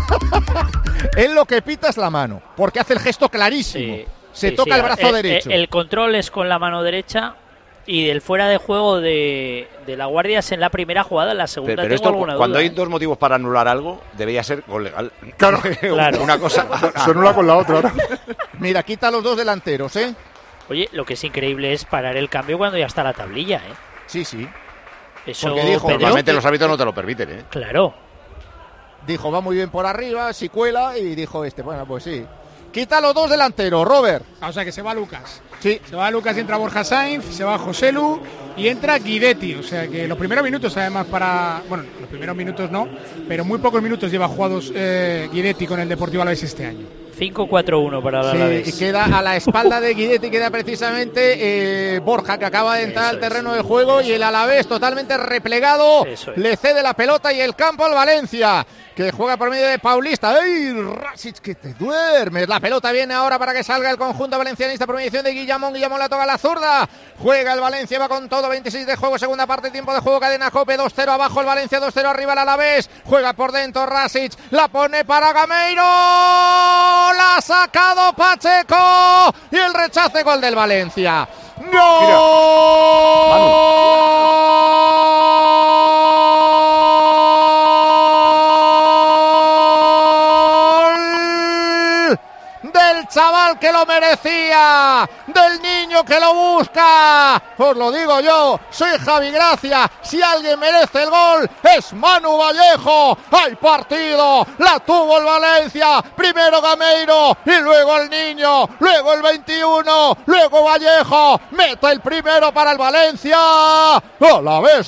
él lo que pita es la mano, porque hace el gesto clarísimo. Sí, Se sí, toca sí. el brazo Eh, derecho. eh, El control es con la mano derecha y el fuera de juego de, de la Guardia es en la primera jugada, en la segunda Pero, pero tengo esto, alguna cuando duda. hay ¿eh? dos motivos para anular algo, debería ser gol legal. Claro. Claro. Una cosa. Se anula con la otra ahora. Mira, quita a los dos delanteros, ¿eh? Oye, lo que es increíble es parar el cambio cuando ya está la tablilla, ¿eh? Sí, sí. Eso Porque dijo, normalmente los árbitros no te lo permiten, ¿eh? Claro. Dijo, va muy bien por arriba, si cuela, y dijo este, bueno, pues sí. Quita los dos delanteros, Robert. O sea que se va Lucas. Sí. Se va Lucas y entra Borja Sainz, se va Joselu y entra Guidetti. O sea que los primeros minutos, además, para. Bueno, los primeros minutos no, pero muy pocos minutos lleva jugados eh, Guidetti con el Deportivo Alavés este año. cinco cuatro uno para el Alavés. Sí, y queda a la espalda de Guidetti, queda precisamente eh, Borja, que acaba de entrar Eso al terreno es. del juego, y el Alavés totalmente replegado, le cede la pelota y el campo al Valencia, que juega por medio de Paulista. ¡Ey, Rasic, que te duermes! La pelota viene ahora para que salga el conjunto valencianista por mediación de Guillamón. Guillamón la toca a la zurda. Juega el Valencia, va con todo. veintiséis de juego, segunda parte, tiempo de juego. Cadena Cope, dos cero abajo el Valencia, dos cero arriba el Alavés. Juega por dentro Rasic, la pone para Gameiro. La ha sacado Pacheco. Y el rechace, gol del Valencia. Del chaval que lo merecía, del niño que lo busca. Os lo digo yo, soy Javi Gracia. Si alguien merece el gol es Manu Vallejo. Hay partido, la tuvo el Valencia. Primero Gameiro y luego el niño, luego el veintiuno, luego Vallejo. Mete el primero para el Valencia. Alavés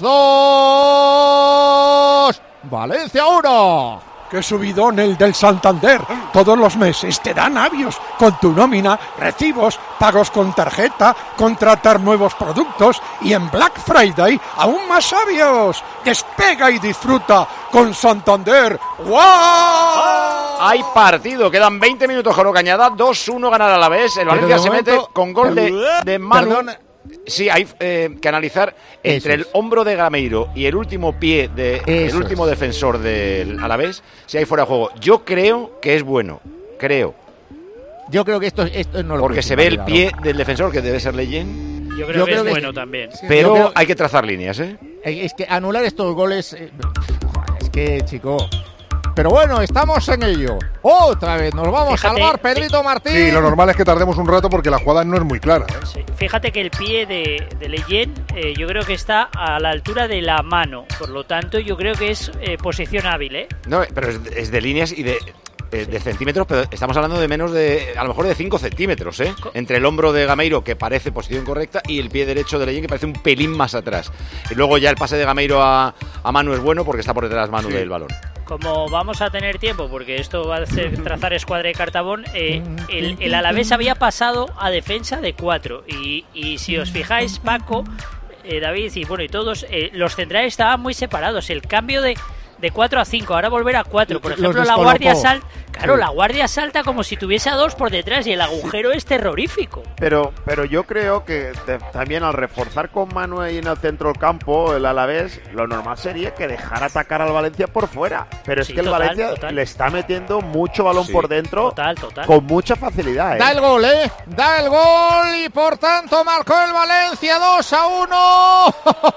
dos, Valencia uno. ¡Qué subidón el del Santander! Todos los meses te dan avios con tu nómina, recibos, pagos con tarjeta, contratar nuevos productos y en Black Friday aún más avios. Despega y disfruta con Santander. ¡Guau! Hay partido, quedan veinte minutos con Ocañada, dos uno ganar a la vez. El Valencia se mete con gol de, de Manu. Perdón. Sí, hay eh, que analizar entre el hombro de Gameiro y el último pie de el último defensor del Alavés, si hay fuera de juego. Yo creo que es bueno, creo. Yo creo que esto, esto no lo porque se ve el pie del defensor, que debe ser Leyen. Yo creo, Yo que creo es que bueno es, también. Pero creo, hay que trazar líneas, ¿eh? Es que anular estos goles, eh, es que, chico. Pero bueno, estamos en ello. Otra vez nos vamos Fíjate, a salvar, Pedrito Martín. Sí, lo normal es que tardemos un rato porque la jugada no es muy clara, ¿eh? Sí. Fíjate que el pie de, de Leyen eh, yo creo que está a la altura de la mano. Por lo tanto, yo creo que es eh, posición hábil, ¿eh? No, pero es, es de líneas y de... de centímetros, pero estamos hablando de menos de, a lo mejor de cinco centímetros, ¿eh? Entre el hombro de Gameiro, que parece posición correcta, y el pie derecho de Leyen, que parece un pelín más atrás. Y luego ya el pase de Gameiro a, a Manu es bueno porque está por detrás Manu sí. del balón. Como vamos a tener tiempo, porque esto va a hacer trazar escuadra de Cartabón, eh, el, el Alavés había pasado a defensa de cuatro. Y, y si os fijáis, Paco, eh, David y bueno y todos, eh, los centrales estaban muy separados. El cambio de... de cuatro a cinco, ahora volver a cuatro. Por ejemplo, la guardia salta, claro, sí. la guardia salta como si tuviese a dos por detrás y el agujero es terrorífico. Pero pero yo creo que te, también al reforzar con Manu ahí en el centro del campo, el Alavés, lo normal sería que dejara atacar al Valencia por fuera. Pero es sí, que el total, Valencia total. le está metiendo mucho balón sí. por dentro total, total. con mucha facilidad, ¿eh? Da el gol, ¿eh? Da el gol y por tanto marcó el Valencia dos a uno.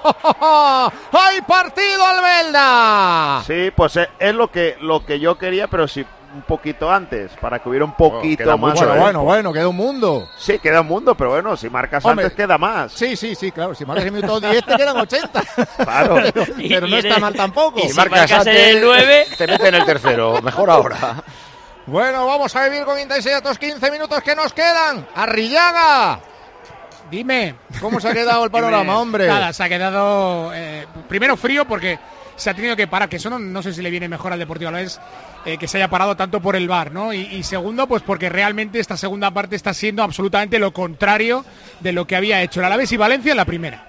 ¡Hay partido, Albelda! Sí, pues es lo que lo que yo quería, pero sí un poquito antes, para que hubiera un poquito oh, más. Bueno, bueno, bueno, queda un mundo. Sí, queda un mundo, pero bueno, si marcas Hombre, antes queda más. Sí, sí, sí, claro, si marcas en el minuto diez te quedan ochenta. Claro. Pero, pero no está mal tampoco. Y si, si marcas, marcas antes, en el nueve, te meten en el tercero, mejor ahora. Bueno, vamos a vivir con intensidad estos quince minutos que nos quedan. Arrillaga. Dime. ¿Cómo se ha quedado el panorama, hombre? Nada, se ha quedado eh, primero frío porque se ha tenido que parar, que eso no, no sé si le viene mejor al Deportivo Alavés eh, que se haya parado tanto por el V A R, ¿no? Y, y segundo, pues porque realmente esta segunda parte está siendo absolutamente lo contrario de lo que había hecho el Alavés y Valencia en la primera.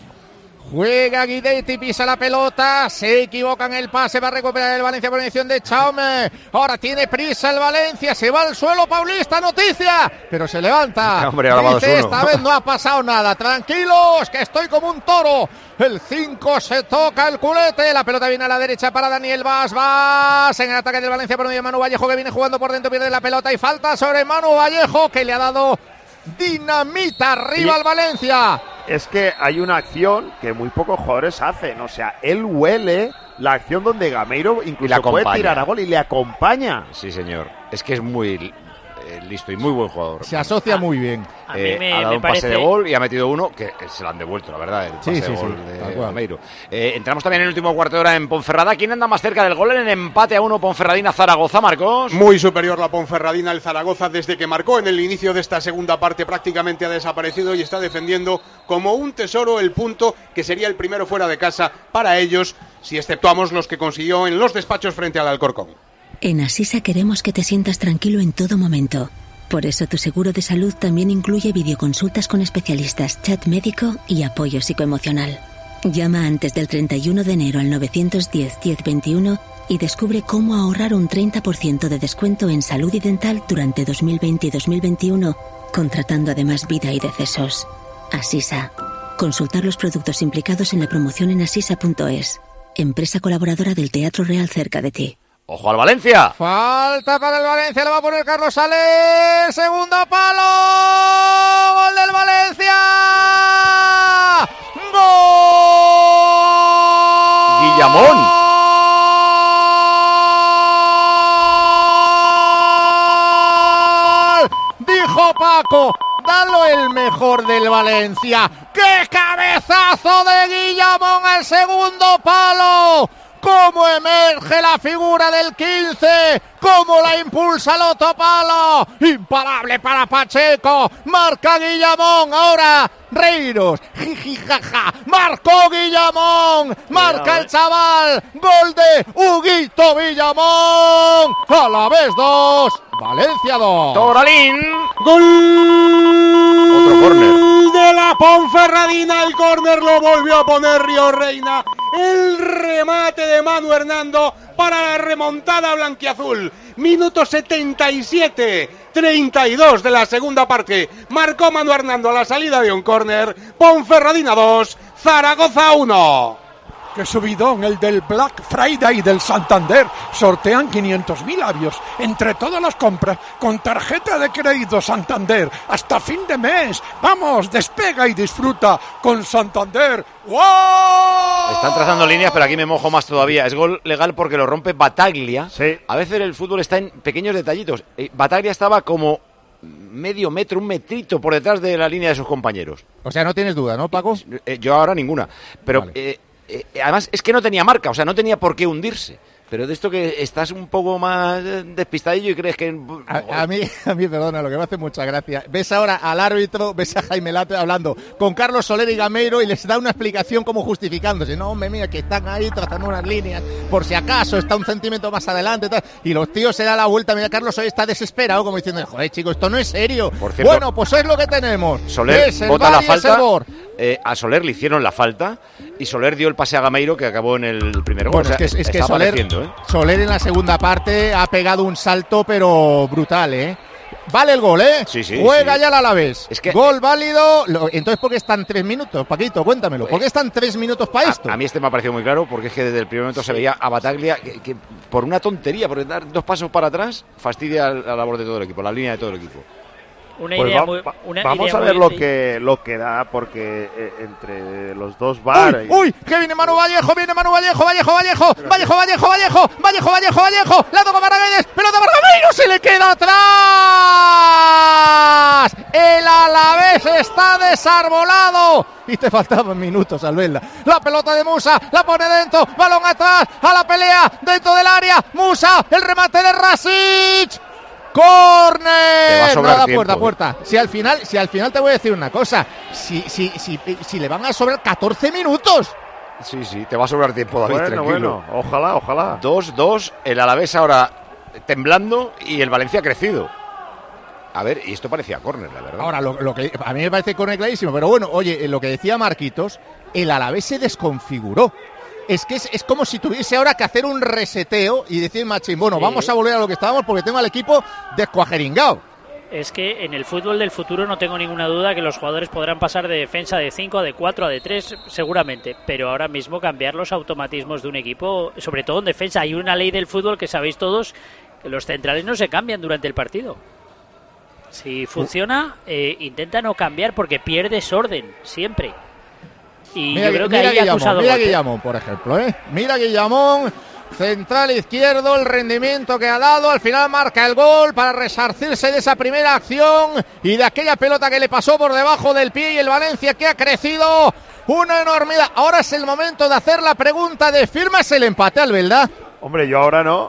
Juega Guidetti, pisa la pelota, se equivoca en el pase, va a recuperar el Valencia por mediación de Chaume. Ahora tiene prisa el Valencia, se va al suelo Paulista, noticia, pero se levanta. Hombre, dice, esta vez no ha pasado nada, tranquilos, que estoy como un toro. El cinco se toca el culete, la pelota viene a la derecha para Daniel Vaz, Vaz en el ataque del Valencia por medio de Manu Vallejo, que viene jugando por dentro, pierde la pelota y falta sobre Manu Vallejo, que le ha dado dinamita arriba al Valencia. Es que hay una acción que muy pocos jugadores hacen, o sea, él huele la acción donde Gameiro incluso puede tirar a gol y le acompaña. Sí, señor, es que es muy... eh, listo y muy buen jugador. Se asocia muy bien. A Eh, mí me, ha dado me un parece... pase de gol y ha metido uno que se lo han devuelto, la verdad, el pase Sí, sí, de sí, gol tal de cual. Gameiro. Eh, entramos también en el último cuarto de hora en Ponferrada. ¿Quién anda más cerca del gol en el empate a uno Ponferradina-Zaragoza, Marcos? Muy superior la Ponferradina, el Zaragoza desde que marcó en el inicio de esta segunda parte prácticamente ha desaparecido y está defendiendo como un tesoro el punto que sería el primero fuera de casa para ellos, si exceptuamos los que consiguió en los despachos frente al Alcorcón. En Asisa queremos que te sientas tranquilo en todo momento. Por eso tu seguro de salud también incluye videoconsultas con especialistas, chat médico y apoyo psicoemocional. Llama antes del treinta y uno de enero al nueve uno cero, diez veintiuno y descubre cómo ahorrar un treinta por ciento de descuento en salud y dental durante dos mil veinte y dos mil veintiuno, contratando además vida y decesos. Asisa. Consultar los productos implicados en la promoción en asisa punto es. Empresa colaboradora del Teatro Real cerca de ti. ¡Ojo al Valencia! Falta para el Valencia, lo va a poner Carlos Sale. Segundo palo. Gol del Valencia. Gol. Guillamón. Dijo Paco, dalo el mejor del Valencia. ¡Qué cabezazo de Guillamón al segundo palo! ¡Cómo emerge la figura del quince! ¡Cómo la impulsa el otro palo! ¡Imparable para Pacheco! ¡Marca Guillamón! Ahora Reiros, jijijaja, marcó Guillamón, marca el chaval, gol de Huguito Guillamón, Alavés dos, Valencia dos. Toralín, gol. Otro córner de la Ponferradina, el córner lo volvió a poner Río Reina, el remate de Manu Hernando para la remontada blanquiazul. Minuto setenta y siete, treinta y dos de la segunda parte. Marcó Manu Hernando a la salida de un córner. Ponferradina dos, Zaragoza uno. ¡Qué subidón el del Black Friday del Santander! Sortean quinientos mil avios entre todas las compras con tarjeta de crédito Santander hasta fin de mes. ¡Vamos, despega y disfruta con Santander! ¡Wow! Están trazando líneas, pero aquí me mojo más todavía. Es gol legal porque lo rompe Bataglia. Sí. A veces el fútbol está en pequeños detallitos. Bataglia estaba como medio metro, un metrito por detrás de la línea de sus compañeros. O sea, no tienes duda, ¿no, Paco? Eh, yo ahora ninguna. Pero Vale. eh, eh, además es que no tenía marca, o sea, no tenía por qué hundirse. Pero de esto que estás un poco más despistadillo y crees que... A, a mí, a mí, perdona, lo que me hace mucha gracia. Ves ahora al árbitro, ves a Jaime Latre hablando con Carlos Soler y Gameiro y les da una explicación como justificándose. No, hombre, mira, que están ahí trazando unas líneas, por si acaso está un centímetro más adelante. Tal. Y los tíos se dan la vuelta. Mira, Carlos Soler está desesperado, como diciendo, joder, chicos, esto no es serio. Por cierto, bueno, pues es lo que tenemos. Soler es el bota la bar y es el falta. bor. Eh, a Soler le hicieron la falta y Soler dio el pase a Gameiro que acabó en el primer gol. Bueno, o sea, es que, es que está Soler, apareciendo, ¿eh? Soler en la segunda parte ha pegado un salto, pero brutal, ¿eh? Vale el gol, ¿eh? Sí, sí, Juega sí. ya el Alavés. Es que- Gol válido. Lo- Entonces, ¿por qué están tres minutos? Paquito, cuéntamelo. ¿Por qué están tres minutos para esto? A, a mí este me ha parecido muy claro porque es que desde el primer momento se veía a Bataglia que, que por una tontería, por dar dos pasos para atrás, fastidia la labor de todo el equipo, la línea de todo el equipo. Una Pues idea va- muy, va- una vamos idea a ver muy- lo sí. que lo que da porque eh, entre los dos bar ¡Uy! ¡Uy! ¡Que viene Manu Vallejo! ¡Viene Manu Vallejo! ¡Vallejo, Vallejo! ¡Vallejo, Vallejo, Vallejo! ¡Vallejo, Vallejo, Vallejo! ¡La toca para Guedes! ¡Pelota para Gameiro! ¡Se le queda atrás! ¡El Alavés está desarbolado! Y te faltaban minutos al verla. La pelota de Musa, la pone dentro, balón atrás, a la pelea, dentro del área. Musa, el remate de Rasic. Te va a ¡Córner! sobrar Nada, tiempo, puerta, ¿eh? puerta. Si al final, si al final te voy a decir una cosa, si, si, si, si le van a sobrar catorce minutos. Sí, sí, te va a sobrar tiempo, David, bueno, tranquilo. bueno, ojalá, ojalá. dos dos, el Alavés ahora temblando y el Valencia crecido. A ver, y esto parecía córner, la verdad. Ahora, lo, lo que a mí me parece córner clarísimo, pero bueno, oye, lo que decía Marquitos, el Alavés se desconfiguró. Es que es, es como si tuviese ahora que hacer un reseteo y decir, Machín, bueno, Sí. vamos a volver a lo que estábamos porque tengo al equipo descuajeringado. Es que en el fútbol del futuro no tengo ninguna duda que los jugadores podrán pasar de defensa de cinco a de cuatro a de tres seguramente, pero ahora mismo cambiar los automatismos de un equipo, sobre todo en defensa, hay una ley del fútbol que sabéis todos, que los centrales no se cambian durante el partido. Si funciona, eh, intenta no cambiar porque pierdes orden, siempre. Y Mira, yo creo que mira ahí ha Guillamón, acusado mira golpe. Guillamón, por ejemplo, ¿eh? Mira Guillamón, central izquierdo, el rendimiento que ha dado, al final marca el gol para resarcirse de esa primera acción y de aquella pelota que le pasó por debajo del pie, y el Valencia que ha crecido una enormidad. Ahora es el momento de hacer la pregunta de ¿firmas el empate, Albelda? Hombre, yo ahora no.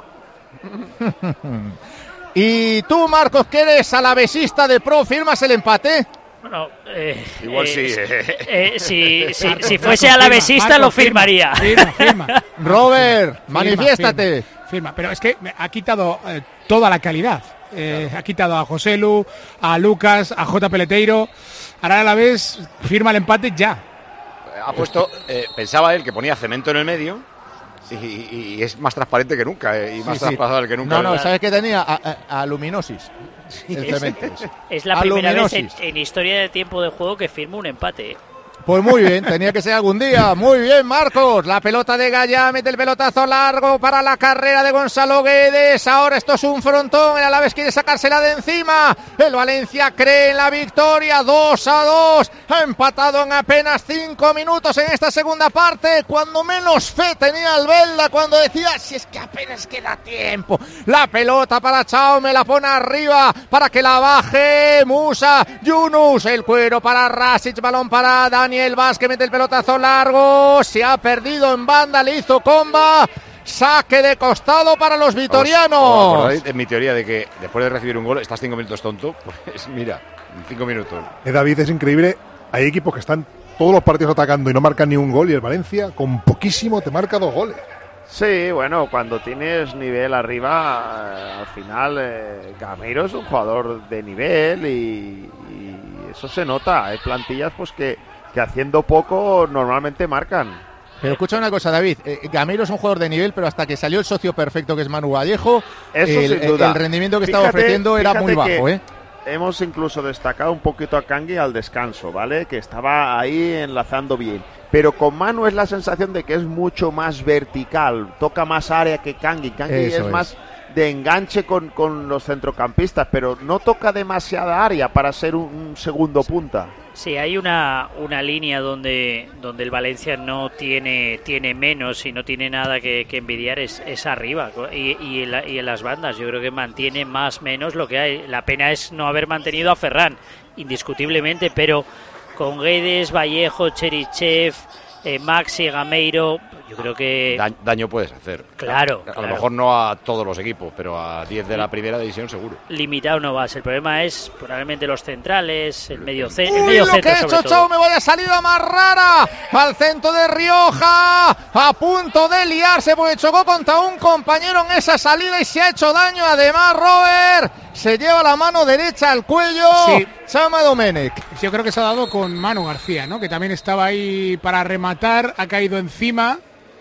Y tú, Marcos, que eres alavesista de pro, ¿firmas el empate? Bueno, eh, igual eh, sí. Eh, si, si, si fuese alavesista lo firmaría. Firma, firma. Robert, Firma, manifiéstate. Firma, firma. Pero es que ha quitado eh, toda la calidad. Eh, ha quitado a Joselu, a Lucas, a J. Peleteiro. Ahora a la vez firma el empate ya. Ha puesto, eh, pensaba él que ponía cemento en el medio. Y, y, y es más transparente que nunca, eh, y más Sí, sí. traspasable que nunca. No, no, ¿sabes qué tenía? A, a, aluminosis. El Es, cemento. es la primera vez en, Aluminosis. en historia de tiempo de juego que firma un empate. Pues muy bien, tenía que ser algún día. Muy bien, Marcos. La pelota de Gallá, mete el pelotazo largo para la carrera de Gonzalo Guedes. Ahora esto es un frontón. El Alavés quiere sacársela de encima. El Valencia cree en la victoria. dos a dos. Ha empatado en apenas cinco minutos en esta segunda parte. Cuando menos fe tenía Albelda, cuando decía, si es que apenas queda tiempo. La pelota para Chao, me la pone arriba para que la baje Musa. Yunus, el cuero para Rasic, balón para Dani. El Vázquez mete el pelotazo largo, se ha perdido en banda, le hizo comba, saque de costado para los vitorianos. ¿Os, os acordáis de mi teoría de que después de recibir un gol estás cinco minutos tonto? Pues mira, en cinco minutos. Eh, David, es increíble, hay equipos que están todos los partidos atacando y no marcan ni un gol, y el Valencia con poquísimo te marca dos goles. Sí, bueno, cuando tienes nivel arriba, eh, al final eh, Gameiro es un jugador de nivel y, y eso se nota. Hay plantillas pues que que haciendo poco normalmente marcan. Pero escucha una cosa, David, eh, Gameiro es un jugador de nivel, pero hasta que salió el socio perfecto que es Manu Vallejo, Eso el, sin duda. el rendimiento que Fíjate, estaba ofreciendo era muy fíjate bajo, que ¿eh? Hemos incluso destacado un poquito a Kangui al descanso, ¿vale? Que estaba ahí enlazando bien. Pero con Manu es la sensación de que es mucho más vertical, toca más área que Kangui. Kangui es, Eso es más de enganche con, con los centrocampistas, pero no toca demasiada área para ser un, un segundo punta. Sí, hay una, una línea donde, donde el Valencia no tiene, tiene menos y no tiene nada que, que envidiar, es, es arriba y, y, en la, y en las bandas. Yo creo que mantiene más menos lo que hay. La pena es no haber mantenido a Ferran, indiscutiblemente, pero con Guedes, Vallejo, Cherichev, eh, Maxi, Gameiro, yo creo que... Da, daño puedes hacer. Claro, A, a claro. lo mejor no a todos los equipos, pero a diez de la primera división seguro. Limitado no vas. El problema es probablemente los centrales, el medio, ce- el Uy, medio lo centro que ha sobre hecho todo. Chao, me vaya salida más rara al centro de Rioja, a punto de liarse porque chocó contra un compañero en esa salida y se ha hecho daño. Además, Robert se lleva la mano derecha al cuello. Sí. Chama Domenech. Yo creo que se ha dado con Manu García, ¿no? Que también estaba ahí para rematar, ha caído encima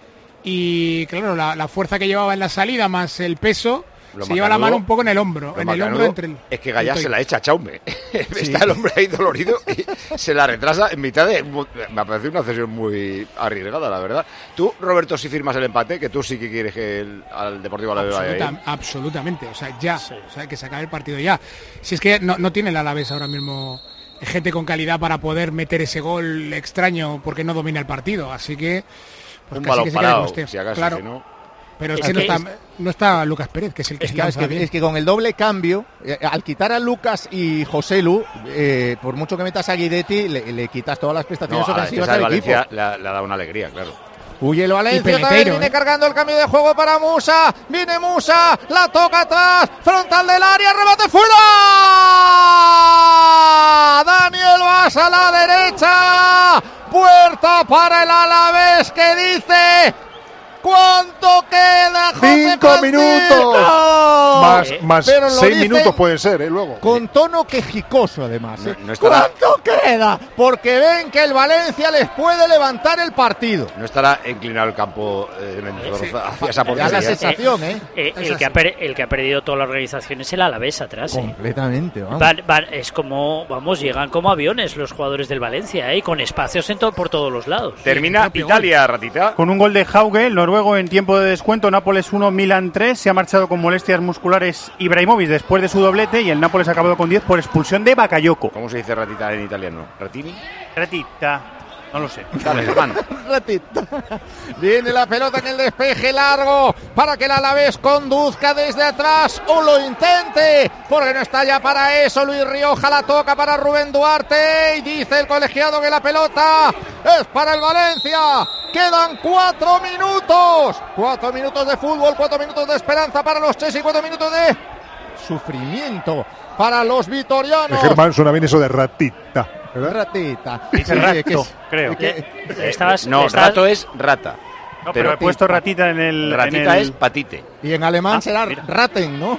y claro, la, la fuerza que llevaba en la salida más el peso, Lo se lleva la macanudo- mano un poco en el hombro, Lo en el macanudo hombro entre el... es que Gallá el se tobillo. la echa a Chaume. Está el hombre ahí dolorido y se la retrasa en mitad de... Me ha parecido una cesión muy arriesgada, la verdad. Tú, Roberto, si firmas el empate, que tú sí que quieres que el, al Deportivo Alavés vaya Absoluta- bien. absolutamente, o sea, ya, o sea, que se acabe el partido ya. Si es que no, no tiene el Alavés ahora mismo gente con calidad para poder meter ese gol extraño porque no domina el partido, así que pues Un casi balón que se quede parado, con este. si acaso, Claro. si no... Pero es Es que no que está, no está Lucas Pérez, que es el que Es se que, es, lanza que, bien. es que con el doble cambio, eh, al quitar a Lucas y Joselu, eh, por mucho que metas a Guidetti, le, le quitas todas las No, prestaciones a la ofensivas defensa del del equipo. Valencia le ha, le ha dado una alegría, claro. Huye el Y Valencia, Peleteiro, también viene ¿eh? cargando el cambio de juego para Musa, viene Musa, la toca atrás, frontal del área, rebate fuera. Daniel Vaz a la derecha, puerta para el Alavés que dice... ¿Cuánto queda, José ¡Cinco Francisco? minutos! Más, Eh, más pero lo seis dicen minutos pueden ser, ¿eh? Luego. Con tono quejicoso, además. No- ¿eh? no estará- ¿Cuánto queda? Porque ven que el Valencia les puede levantar el partido. No estará inclinado el campo eh, de Mendizorroza hacia esa Da la portería. sensación, ¿eh? Eh, el, que ha per- el que ha perdido toda la organización es el Alavés atrás. ¿eh? Completamente, vamos. Van- van- es como, vamos, llegan como aviones los jugadores del Valencia, ¿eh? Con espacios en to- por todos los lados. Termina Italia, ratita. Con un gol de Hauge, el noruego en tiempo de descuento, Nápoles uno, Milan tres, se ha marchado con molestias musculares Ibrahimovic después de su doblete y el Nápoles ha acabado con diez por expulsión de Bakayoko. ¿Cómo se dice ratita en italiano? ¿Ratini? Ratita. No lo sé. Dale, hermano. Ratita. Viene la pelota en el despeje largo para que el Alavés conduzca desde atrás o lo intente, porque no está ya para eso. Luis Rioja la toca para Rubén Duarte y dice el colegiado que la pelota es para el Valencia. Quedan cuatro minutos. Cuatro minutos de fútbol, cuatro minutos de esperanza para los Chelsea y cuatro minutos de sufrimiento para los vitorianos. Germán, suena bien eso de ratita, ¿verdad? Ratita. Dice Sí, rato, que es- creo. que- Eh, estabas- No, estabas- rato es rata. No, pero he puesto ratita en el... Ratita en el- es patite. Y en alemán Ah, será mira. Raten, ¿no?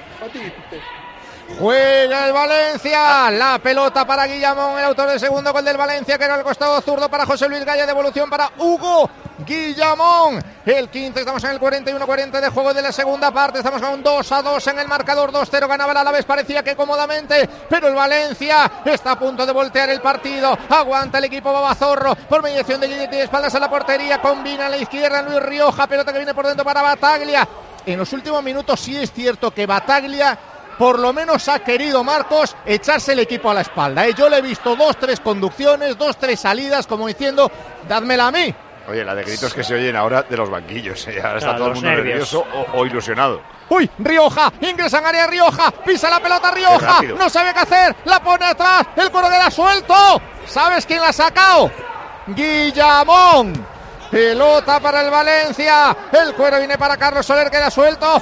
Juega el Valencia, la pelota para Guillamón, el autor del segundo gol del Valencia, que era el costado zurdo para José Luis Gaya, devolución para Hugo Guillamón. El quince, estamos en el cuarenta y uno cuarenta de juego de la segunda parte, estamos con un dos a dos en el marcador, dos cero ganaba el Alavés, parecía que cómodamente, pero el Valencia está a punto de voltear el partido, aguanta el equipo Babazorro, por mediación de Guilletti, espaldas a la portería, combina a la izquierda Luis Rioja, pelota que viene por dentro para Bataglia. En los últimos minutos sí es cierto que Bataglia por lo menos ha querido Marcos echarse el equipo a la espalda, ¿eh? Yo le he visto dos, tres conducciones, dos, tres salidas, como diciendo, dádmela a mí. Oye, la de gritos que se oyen ahora de los banquillos. ¿eh? Ahora está Claro, todo el los mundo nervios. nervioso o, o ilusionado. Uy, Rioja, ingresa en área Rioja, pisa la pelota Qué Rioja, rápido. no sabe qué hacer, la pone atrás, el cuero que la ha suelto. ¿Sabes quién la ha sacado? Guillamón. Pelota para el Valencia, el cuero viene para Carlos Soler, queda suelto,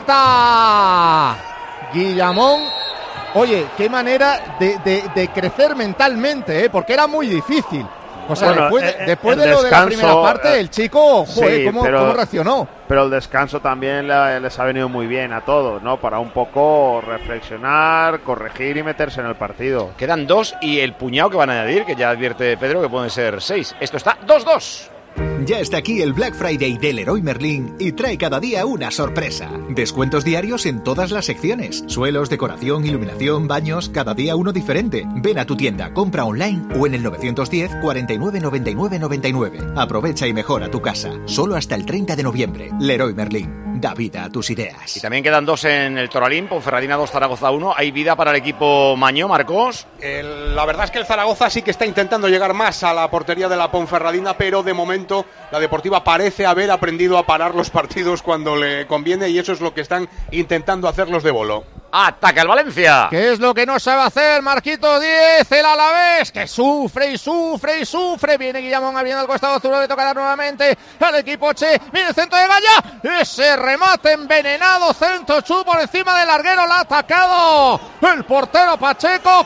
falta. Guillamón, oye, qué manera de, de, de crecer mentalmente, ¿eh? Porque era muy difícil. O sea, Bueno, después, de, eh, después el de lo de la descanso, primera parte, eh, el chico, joder, sí, ¿cómo, pero- cómo reaccionó? Pero el descanso también le- les ha venido muy bien a todos, ¿no? Para un poco reflexionar, corregir y meterse en el partido. Quedan dos y el puñado que van a añadir, que ya advierte Pedro que pueden ser seis. Esto está dos dos. Ya está aquí el Black Friday del Leroy Merlin y trae cada día una sorpresa. Descuentos diarios en todas las secciones. Suelos, decoración, iluminación, baños, cada día uno diferente. Ven a tu tienda, compra online o en el nueve uno cero, cuarenta y nueve, noventa y nueve, noventa y nueve. Aprovecha y mejora tu casa. Solo hasta el treinta de noviembre. Leroy Merlin. Da vida a tus ideas. Y también quedan dos en el Toralín, Ponferradina dos, Zaragoza uno. Hay vida para el equipo Mañó, Marcos. El- la verdad es que el Zaragoza sí que está intentando llegar más a la portería de la Ponferradina, pero de momento la Deportiva parece haber aprendido a parar los partidos cuando le conviene y eso es lo que están intentando hacer los de Bolo. ¡Ataca el Valencia! ¿Qué es lo que no sabe hacer Marquito diez, el Alavés, que sufre y sufre y sufre? Viene Guillamón abriendo al costado azul, le toca dar nuevamente al equipo Che. Viene el centro de Gaya, ese remate envenenado, centro Chu por encima del larguero, la ha atacado el portero Pacheco,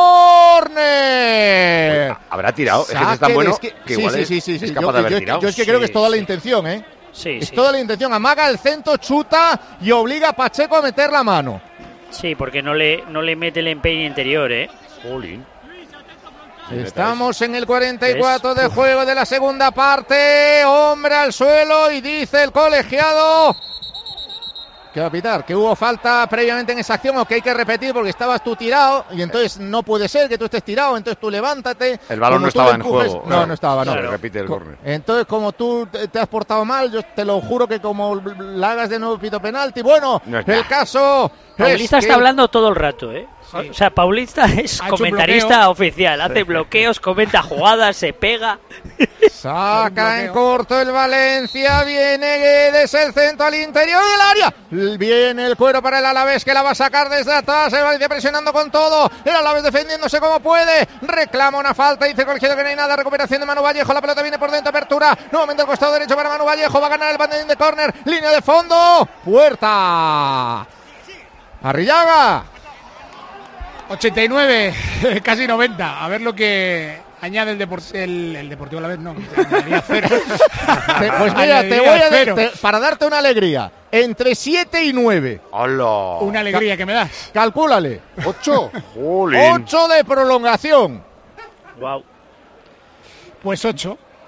córner. Habrá tirado, es que es tan Saque, bueno es que, sí, igual sí, es, sí, sí, sí. es capaz Yo- de haber yo- tirado. Yo es que creo que es Sí, toda la sí. intención, ¿eh? Sí, es sí. toda la intención, amaga el centro, chuta y obliga a Pacheco a meter la mano. Sí, porque no le, no le mete el empeño interior, ¿eh? Jolín. Estamos en el cuarenta y cuatro de Uf. juego de la segunda parte. Hombre al suelo y dice el colegiado que va a pitar, que hubo falta previamente en esa acción o que hay que repetir porque estabas tú tirado y entonces no puede ser que tú estés tirado, entonces tú levántate. El balón Como no tú estaba le en empujes- juego. No, no estaba, no. Se repite el Co- córner. Entonces, como tú te te has portado mal, yo te lo juro que como la hagas de nuevo pito penalti. Bueno, No es el nada. caso Paulista es está que- hablando todo el rato, ¿eh? O sea, Paulista es Ha hecho un comentarista bloqueo. oficial, hace bloqueos, comenta jugadas, se pega. Saca en corto el Valencia, viene Guedes, el centro al interior del área. Viene el cuero para el Alavés que la va a sacar desde atrás. El Valencia presionando con todo. El Alavés defendiéndose como puede. Reclama una falta, dice el colegiado que no hay nada. Recuperación de Manu Vallejo. La pelota viene por dentro, apertura. Nuevamente al costado derecho para Manu Vallejo. Va a ganar el banderín de córner. Línea de fondo. Puerta. Arrillaga. ochenta y nueve, casi noventa. A ver lo que añade el, depor- el, el Deportivo a la vez, no. añadiría cero. Te- pues mira, te Añadiría voy a cero. te- para darte una alegría. Entre siete y nueve. ¡Hola! Una alegría que me das. Calcúlale. ¿Ocho? Jolín. ocho de prolongación. Wow. Pues ocho.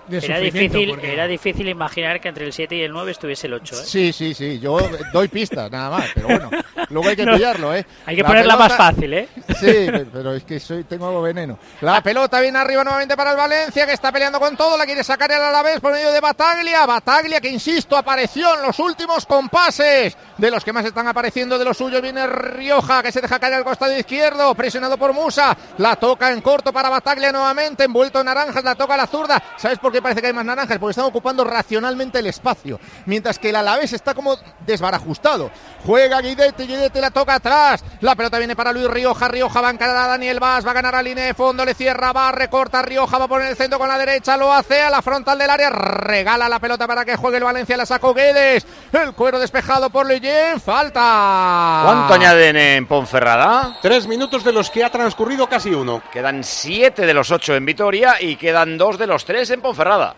de era difícil, porque... era difícil imaginar que entre el siete y el nueve estuviese el ocho, ¿eh? Sí, sí, sí, yo doy pistas nada más, pero bueno, luego hay que no, pillarlo, ¿eh? Hay que la ponerla pelota... más fácil, ¿eh? Sí, pero es que soy, tengo veneno. La pelota viene arriba nuevamente para el Valencia, que está peleando con todo, la quiere sacar el Alavés por medio de Bataglia, Bataglia que, insisto, apareció en los últimos compases, de los que más están apareciendo de los suyos, viene Rioja, que se deja caer al costado izquierdo, presionado por Musa, la toca en corto para Bataglia nuevamente, envuelto en naranjas, la toca a la zurda. ¿Sabes por qué parece que hay más naranjas? Porque están ocupando racionalmente el espacio, mientras que el Alavés está como desbarajustado. Juega Guidetti, Guidetti la toca atrás, la pelota viene para Luis Rioja, Rioja va a encarar a Daniel Vaz, va a ganar a línea de fondo, le cierra, va, recorta Rioja, va a poner el centro con la derecha, lo hace a la frontal del área, regala la pelota para que juegue el Valencia, la sacó Guedes, el cuero despejado por Leyen, falta. ¿Cuánto añaden en Ponferrada? Tres minutos de los que ha transcurrido casi uno. Quedan siete de los ocho en Vitoria y quedan dos de los tres en Ponferrada.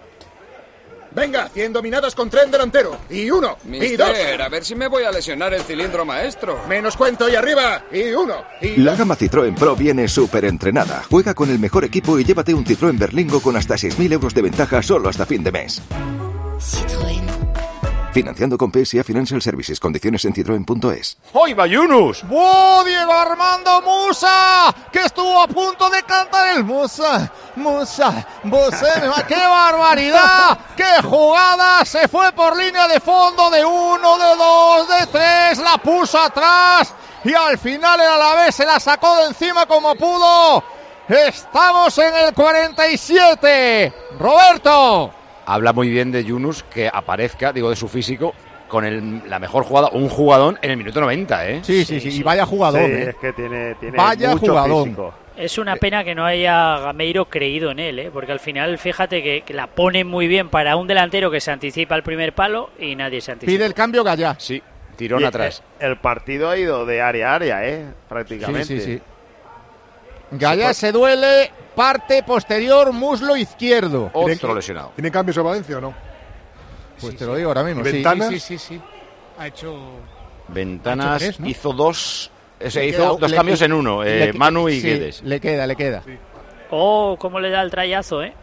Venga, cien dominadas con tren delantero. Y uno, Mister, y dos. A ver si me voy a lesionar el cilindro maestro. Menos cuento y arriba. Y uno, y La gama Citroën Pro viene súper entrenada. Juega con el mejor equipo y llévate un Citroën Berlingo con hasta seis mil euros de ventaja solo hasta fin de mes. Citroën. Financiando con P S A Financial Services. Condiciones en citroen punto es. ¡Hoy va Yunus! ¡Oh, Diego Armando Musa! Que estuvo a punto de cantar el Musa, Musa, Musa. ¡Qué barbaridad! ¡Qué jugada! Se fue por línea de fondo de uno, de dos, de tres. La puso atrás y al final el Alavés se la sacó de encima como pudo. Estamos en el cuarenta y siete. Roberto. Habla muy bien de Yunus que aparezca, digo, de su físico, con el, la mejor jugada, un jugadón en el minuto noventa, ¿eh? Sí, sí, sí, y vaya jugador, sí, ¿eh? Es que tiene, tiene vaya mucho jugador. físico. Es una pena que no haya Gameiro creído en él, ¿eh? Porque al final, fíjate que, que la pone muy bien para un delantero que se anticipa al primer palo y nadie se anticipa. Pide el cambio Gallá. Sí, tirón y atrás. El, el partido ha ido de área a área, ¿eh? Prácticamente. Sí, sí, sí. Gallá se duele, parte posterior, muslo izquierdo. Otro lesionado. ¿Tiene cambios en Valencia o no? Pues sí, te sí. lo digo ahora mismo. ¿Y Ventanas? Sí, sí, sí, sí. Ha hecho... Ventanas ha hecho tres, ¿no? hizo dos... Se Le hizo queda, dos le, cambios le, en uno, le, eh, Manu y sí, Guedes. Le queda, le queda. Sí. Oh, cómo le da el trayazo, ¿eh?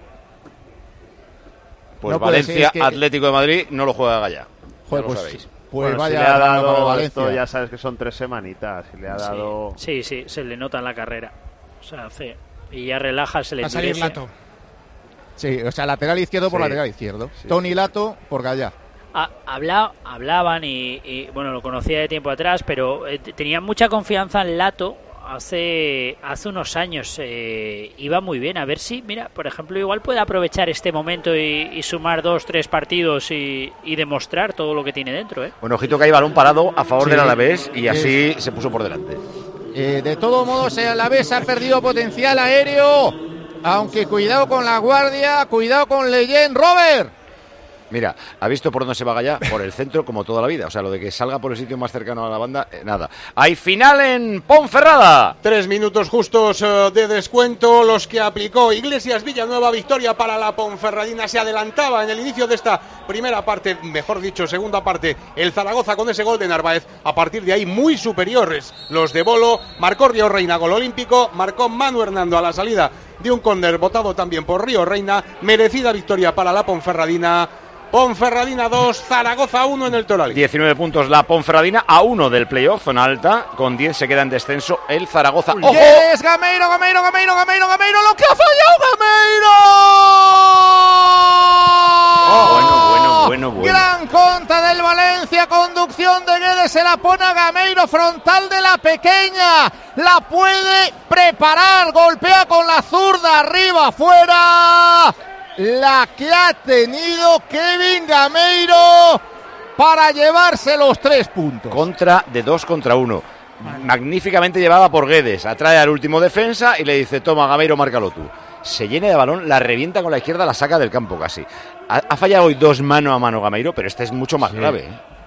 Pues no Valencia, ser, es que... Atlético de Madrid, no lo juega Gallá. Joder, ya lo pues, sabéis. Pues bueno, vaya, si le ha dado para Valencia. esto, ya sabes que son tres semanitas. Si le ha dado... Sí, sí, sí, se le nota en la carrera. O sea, hace... Y ya relaja, se le Va a salir Lato. Sí, o sea, lateral izquierdo por Sí. lateral izquierdo. Sí, Tony sí. Lato por Gallá. Ah, habla, hablaban y, y, bueno, lo conocía de tiempo atrás, pero eh, tenían mucha confianza en Lato hace hace unos años. Eh, iba muy bien, a ver si, mira, por ejemplo, igual puede aprovechar este momento y, y sumar dos, tres partidos y, y demostrar todo lo que tiene dentro, ¿eh? Bueno, ojito que hay balón parado a favor Sí. del Alavés y así se puso por delante. Eh, de todos modos, el Alavés ha perdido potencial aéreo. Aunque cuidado con la guardia, cuidado con Leyen. Robert. Mira, ¿ha visto por dónde se va Gallá? Por el centro, como toda la vida. O sea, lo de que salga por el sitio más cercano a la banda, eh, nada. Hay final en Ponferrada. Tres minutos justos uh, de descuento, los que aplicó Iglesias Villanueva. Victoria para la Ponferradina. Se adelantaba en el inicio de esta primera parte, mejor dicho, segunda parte, el Zaragoza con ese gol de Narváez. A partir de ahí, muy superiores los de Bolo. Marcó Río Reina, gol olímpico. Marcó Manu Hernando a la salida de un córner votado también por Río Reina. Merecida victoria para la Ponferradina. Ponferradina dos, Zaragoza uno en el Toralín. diecinueve puntos la Ponferradina, a uno del playoff, zona alta. Con diez se queda en descenso el Zaragoza. ¡Ojo! ¡Yes! Gameiro, Gameiro, Gameiro, Gameiro, Gameiro, lo que ha fallado Gameiro. Oh, bueno, bueno, bueno, bueno. Gran contra del Valencia, conducción de Guedes, se la pone a Gameiro, frontal de la pequeña, la puede preparar, golpea con la zurda, arriba, fuera. La que ha tenido Kevin Gameiro para llevarse los tres puntos. Contra de dos contra uno. Magníficamente llevada por Guedes. Atrae al último defensa y le dice: toma, Gameiro, márcalo tú. Se llena de balón, la revienta con la izquierda, la saca del campo casi. Ha, ha fallado hoy dos mano a mano Gameiro, pero este es mucho más Sí. grave, ¿eh?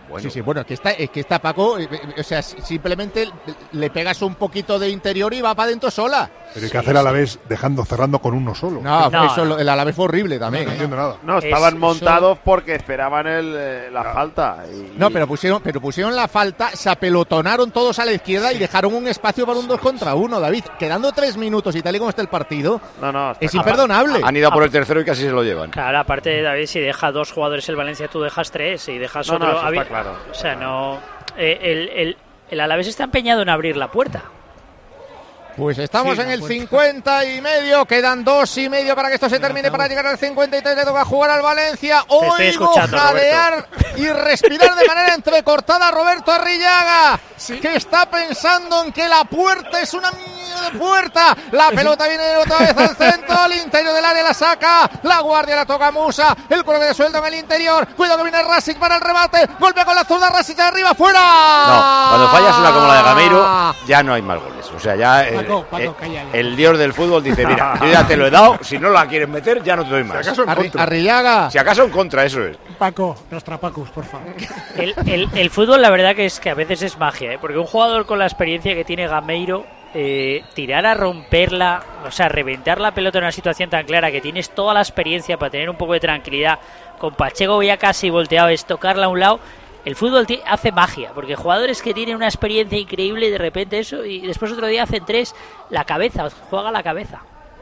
Bueno. Sí, sí, bueno, es que está, es que está Paco, eh, eh, o sea, simplemente le pegas un poquito de interior y va para adentro sola. Pero hay que hacer a la vez dejando, cerrando con uno solo. No, No, eso, no. el Alavés fue horrible también. No ¿eh? entiendo nada. No, Es- estaban montados eso- porque esperaban el, eh, la falta. Y, No, pero pusieron, pero pusieron la falta, se apelotonaron todos a la izquierda y dejaron un espacio para un dos contra uno, David. Quedando tres minutos y tal y como está el partido, No, no, está es claro. imperdonable. Han ido a por el tercero y casi se lo llevan. Claro, aparte de David, si deja dos jugadores el Valencia, tú dejas tres y dejas No, no, otro. eso está Habi- claro. O sea, no. eh, el, el, el Alavés está empeñado en abrir la puerta. Pues estamos Sí, en no el puede. cincuenta y medio, quedan dos y medio para que esto se termine, para llegar al cincuenta y tres le toca jugar al Valencia. estoy Oigo escuchando, jadear y respirar de manera entrecortada a Roberto Arrillaga, que está pensando en que la puerta es una mierda de puerta. La pelota viene otra vez al centro, al interior del área la saca, la guardia la toca Musa, el cuero que suelta en el interior, cuidado que viene Rasic para el remate, golpea con la zurda, Rasic arriba, fuera. No, cuando fallas una como la de Gameiro, ya no hay más goles. O sea, ya eh, Paco, Paco, eh, calla ya. el dios del fútbol dice, mira, yo ya te lo he dado, si no la quieres meter, ya no te doy más. Si acaso en Arri- contra. Arrillaga. Si acaso en contra, eso es. Paco, los trapacos, por favor. El, el, el fútbol, la verdad que es que a veces es magia, ¿eh? Porque un jugador con la experiencia que tiene Gameiro, eh, tirar a romperla, o sea, reventar la pelota en una situación tan clara que tienes toda la experiencia para tener un poco de tranquilidad, con Pacheco ya casi volteado, es tocarla a un lado. El fútbol ti- hace magia, porque jugadores que tienen una experiencia increíble y de repente eso, y después otro día hacen tres, la cabeza, juega la cabeza.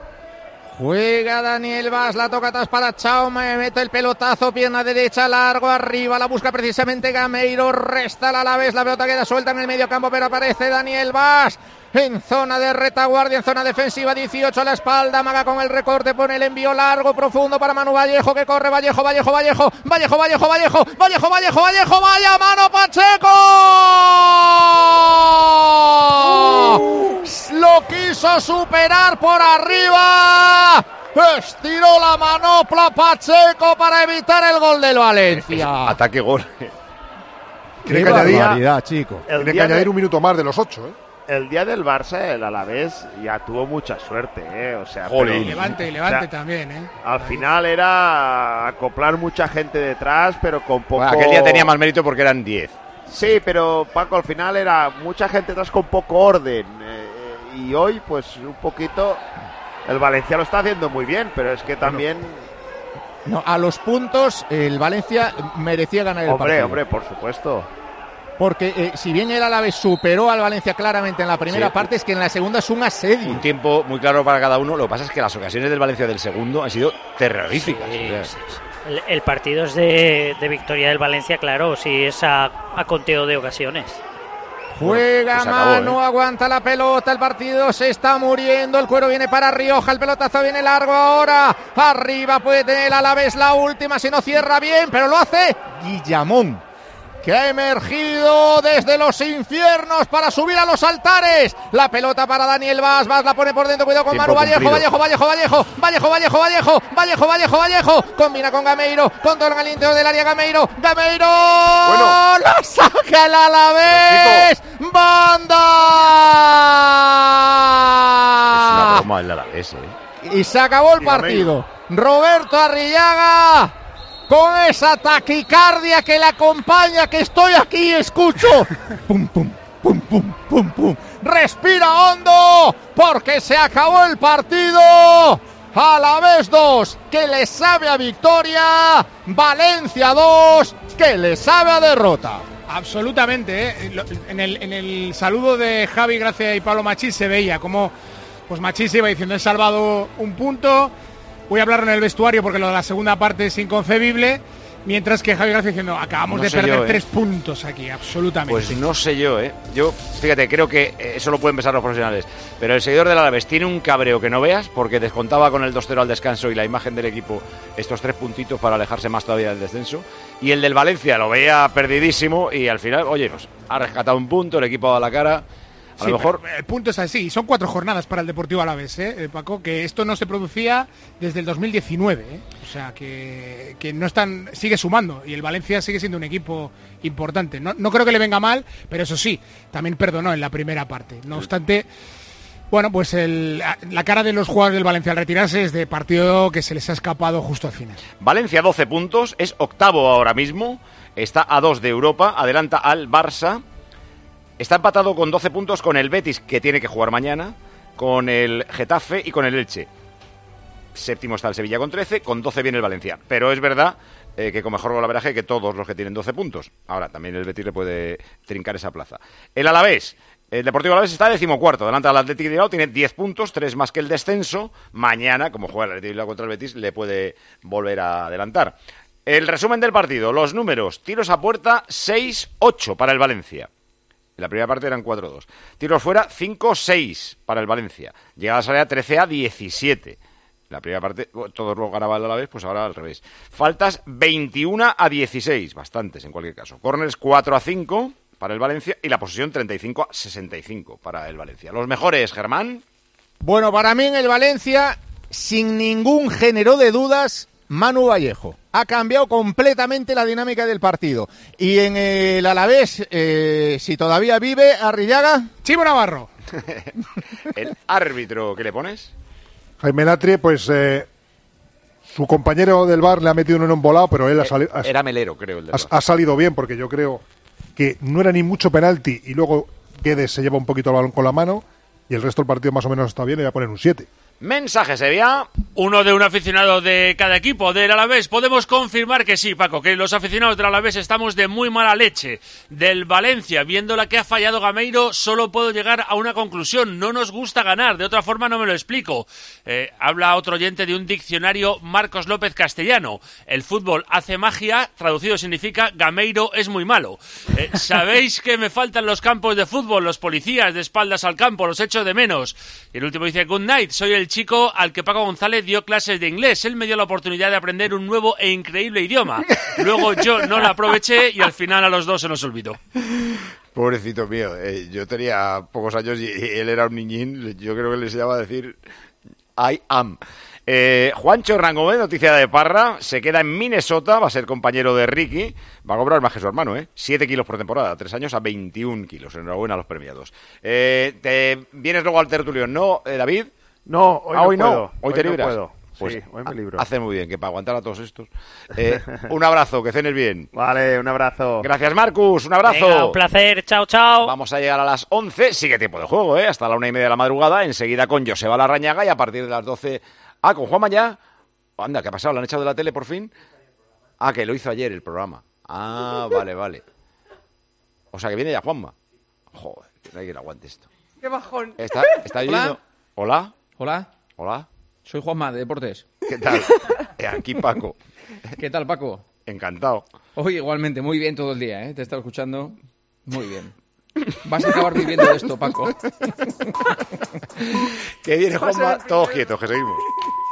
Juega Daniel Vaz, la toca atrás para Chaume, mete el pelotazo, pierna derecha, largo, arriba, la busca precisamente Gameiro, resta la Alavés, la pelota queda suelta en el medio campo, pero aparece Daniel Vaz en zona de retaguardia, en zona defensiva, dieciocho a la espalda, amaga con el recorte, pone el envío largo, profundo para Manu Vallejo, que corre, Vallejo, Vallejo, Vallejo, Vallejo, Vallejo, Vallejo, Vallejo, Vallejo, Vallejo, vaya mano Pacheco, lo quiso superar por arriba, estiró la manopla Pacheco para evitar el gol del Valencia. Ataque gol. Tiene Qué que añadir, barbaridad, chico. El tiene que día de- añadir un minuto más de los ocho, ¿eh? El día del Barça, el Alavés ya tuvo mucha suerte, ¿eh? O sea, Jolín. Y pero- Levante, y o Levante sea, también, ¿eh? al final era acoplar mucha gente detrás, pero con poco... Bueno, aquel día tenía más mérito porque eran diez. Sí, pero Paco, al final era mucha gente detrás con poco orden. eh, y hoy, pues, un poquito... El Valencia lo está haciendo muy bien, pero es que también... No, a los puntos el Valencia merecía ganar el Hombre, partido. hombre, por supuesto. Porque eh, si bien el Alavés superó al Valencia claramente en la primera Sí. parte, es que en la segunda es un asedio. Un tiempo muy claro para cada uno. Lo que pasa es que las ocasiones del Valencia del segundo han sido terroríficas. Sí, O sea, sí, sí. El, el partido es de, de victoria del Valencia, claro, si es a, a conteo de ocasiones. Juega Bueno, pues acabó, Manu, ¿eh? aguanta la pelota, el partido se está muriendo, el cuero viene para Rioja, el pelotazo viene largo ahora, arriba puede tener el Alavés la última, si no cierra bien, pero lo hace Guillamón, que ha emergido desde los infiernos para subir a los altares. La pelota para Daniel Vaz, Vaz la pone por dentro, cuidado con Tiempo Manu Vallejo, cumplido. Vallejo, Vallejo, Vallejo, Vallejo, Vallejo, Vallejo, Vallejo, Vallejo, Vallejo, combina con Gameiro, controla el interior del área Gameiro, Gameiro, Bueno. la saca el Alavés, Es una banda. broma el Alavés, ¿eh? Y se acabó el Y partido. Roberto Arrillaga, con esa taquicardia que le acompaña, que estoy aquí y escucho. Pum, pum, pum, pum, pum, pum. Respira hondo, porque se acabó el partido. Alavés dos, que le sabe a victoria. Valencia dos, que le sabe a derrota. Absolutamente, ¿eh? Lo- En el, en el saludo de Javi Gracia y Pablo Machís se veía como pues Machís iba diciendo: he salvado un punto, voy a hablar en el vestuario porque lo de la segunda parte es inconcebible, mientras que Javi Gracia diciendo: acabamos No de sé perder yo, ¿eh? tres puntos aquí, absolutamente. Pues no sé yo, ¿eh? Yo, fíjate, creo que eh, eso lo pueden pensar los profesionales. Pero el seguidor del Alavés tiene un cabreo que no veas, porque descontaba con el dos cero al descanso y la imagen del equipo estos tres puntitos para alejarse más todavía del descenso. Y el del Valencia lo veía perdidísimo y al final, oye, pues ha rescatado un punto, el equipo ha dado la cara. A Sí, lo mejor... pero el punto es así, son cuatro jornadas para el Deportivo Alavés, ¿eh, eh, Paco? Que esto no se producía desde el dos mil diecinueve, ¿eh? O sea, que, que no están, sigue sumando y el Valencia sigue siendo un equipo importante. No, no creo que le venga mal, pero eso sí, también perdonó en la primera parte. No obstante, Bueno, pues el, la cara de los jugadores del Valencia al retirarse es de partido que se les ha escapado justo al final. Valencia doce puntos, es octavo ahora mismo, está a dos de Europa, adelanta al Barça, está empatado con doce puntos con el Betis, que tiene que jugar mañana, con el Getafe y con el Elche. Séptimo está el Sevilla con trece, con doce viene el Valencia. Pero es verdad eh, que con mejor golaveraje que todos los que tienen doce puntos. Ahora, también el Betis le puede trincar esa plaza. El Alavés, el Deportivo Alavés está decimocuarto, delante del Athletic de Bilbao, tiene diez puntos, tres más que el descenso. Mañana, como juega el Athletic de Bilbao contra el Betis, le puede volver a adelantar. El resumen del partido, los números, tiros a puerta seis ocho para el Valencia. En la primera parte eran cuatro dos. Tiros fuera cinco seis para el Valencia. Llegadas a área trece a diecisiete. La primera parte, todos lo ganaban a la vez, pues ahora al revés. Faltas veintiuno a dieciséis, bastantes en cualquier caso. Corners cuatro a cinco para el Valencia y la posesión treinta y cinco a sesenta y cinco para el Valencia. Los mejores, Germán. Bueno, para mí en el Valencia, sin ningún género de dudas, Manu Vallejo. Ha cambiado completamente la dinámica del partido. Y en el Alavés, eh, si todavía vive, Arrillaga. Chivo Navarro. El árbitro, ¿qué le pones? Jaime Latrie, pues eh, su compañero del bar le ha metido en un volado, pero él ha salido. Era Melero, creo. El del ha, ha salido bien, porque yo creo que no era ni mucho penalti y luego Guedes se lleva un poquito el balón con la mano y el resto del partido más o menos está bien y voy a poner un siete. Mensaje, Sevilla. Uno de un aficionado de cada equipo, del Alavés. Podemos confirmar que sí, Paco, que los aficionados del Alavés estamos de muy mala leche. Del Valencia, viendo la que ha fallado Gameiro, solo puedo llegar a una conclusión. No nos gusta ganar, de otra forma no me lo explico. Eh, habla otro oyente de un diccionario, Marcos López Castellano. El fútbol hace magia, traducido significa Gameiro es muy malo. Eh, ¿Sabéis que me faltan los campos de fútbol, los policías de espaldas al campo, los echo de menos? Y el último dice, good night, soy el chico al que Paco González dio clases de inglés. Él me dio la oportunidad de aprender un nuevo e increíble idioma. Luego yo no la aproveché y al final a los dos se nos olvidó. Pobrecito mío, eh, yo tenía pocos años y él era un niñín. Yo creo que le enseñaba a decir I am. Eh, Juancho Hernán Gómez, noticia de Parra, se queda en Minnesota, va a ser compañero de Ricky, va a cobrar más que su hermano, ¿eh? siete kilos por temporada, tres años a veintiún kilos. Enhorabuena a los premiados. Eh, ¿te vienes luego al tertulio, no, eh, David? No, hoy, ah, no, hoy no. puedo. Hoy, hoy te no libras. Puedo. Pues sí, hoy me libro. Hace muy bien, que para aguantar a todos estos. Eh, un abrazo, que cenes bien. Vale, un abrazo. Gracias, Marcus, un abrazo. Venga, un placer, chao, chao. Vamos a llegar a las once, sigue tiempo de juego, ¿eh? Hasta la una y media de la madrugada, enseguida con Joseba Larrañaga y a partir de las doce... Ah, con Juanma ya. Anda, ¿qué ha pasado? ¿Lo han echado de la tele por fin? Ah, que lo hizo ayer el programa. Ah, vale, vale. O sea, que viene ya Juanma. Joder, que no hay quien aguante esto. ¡Qué bajón! ¿Está, está lloviendo? ¿Hola? ¿Hola? ¿Hola? Soy Juanma, de Deportes. ¿Qué tal? Aquí Paco. ¿Qué tal, Paco? Encantado. Hoy igualmente, muy bien todo el día, ¿eh? Te he estado escuchando muy bien. Vas a acabar viviendo de esto, Paco. Que viene Juanma, todos quietos, que seguimos.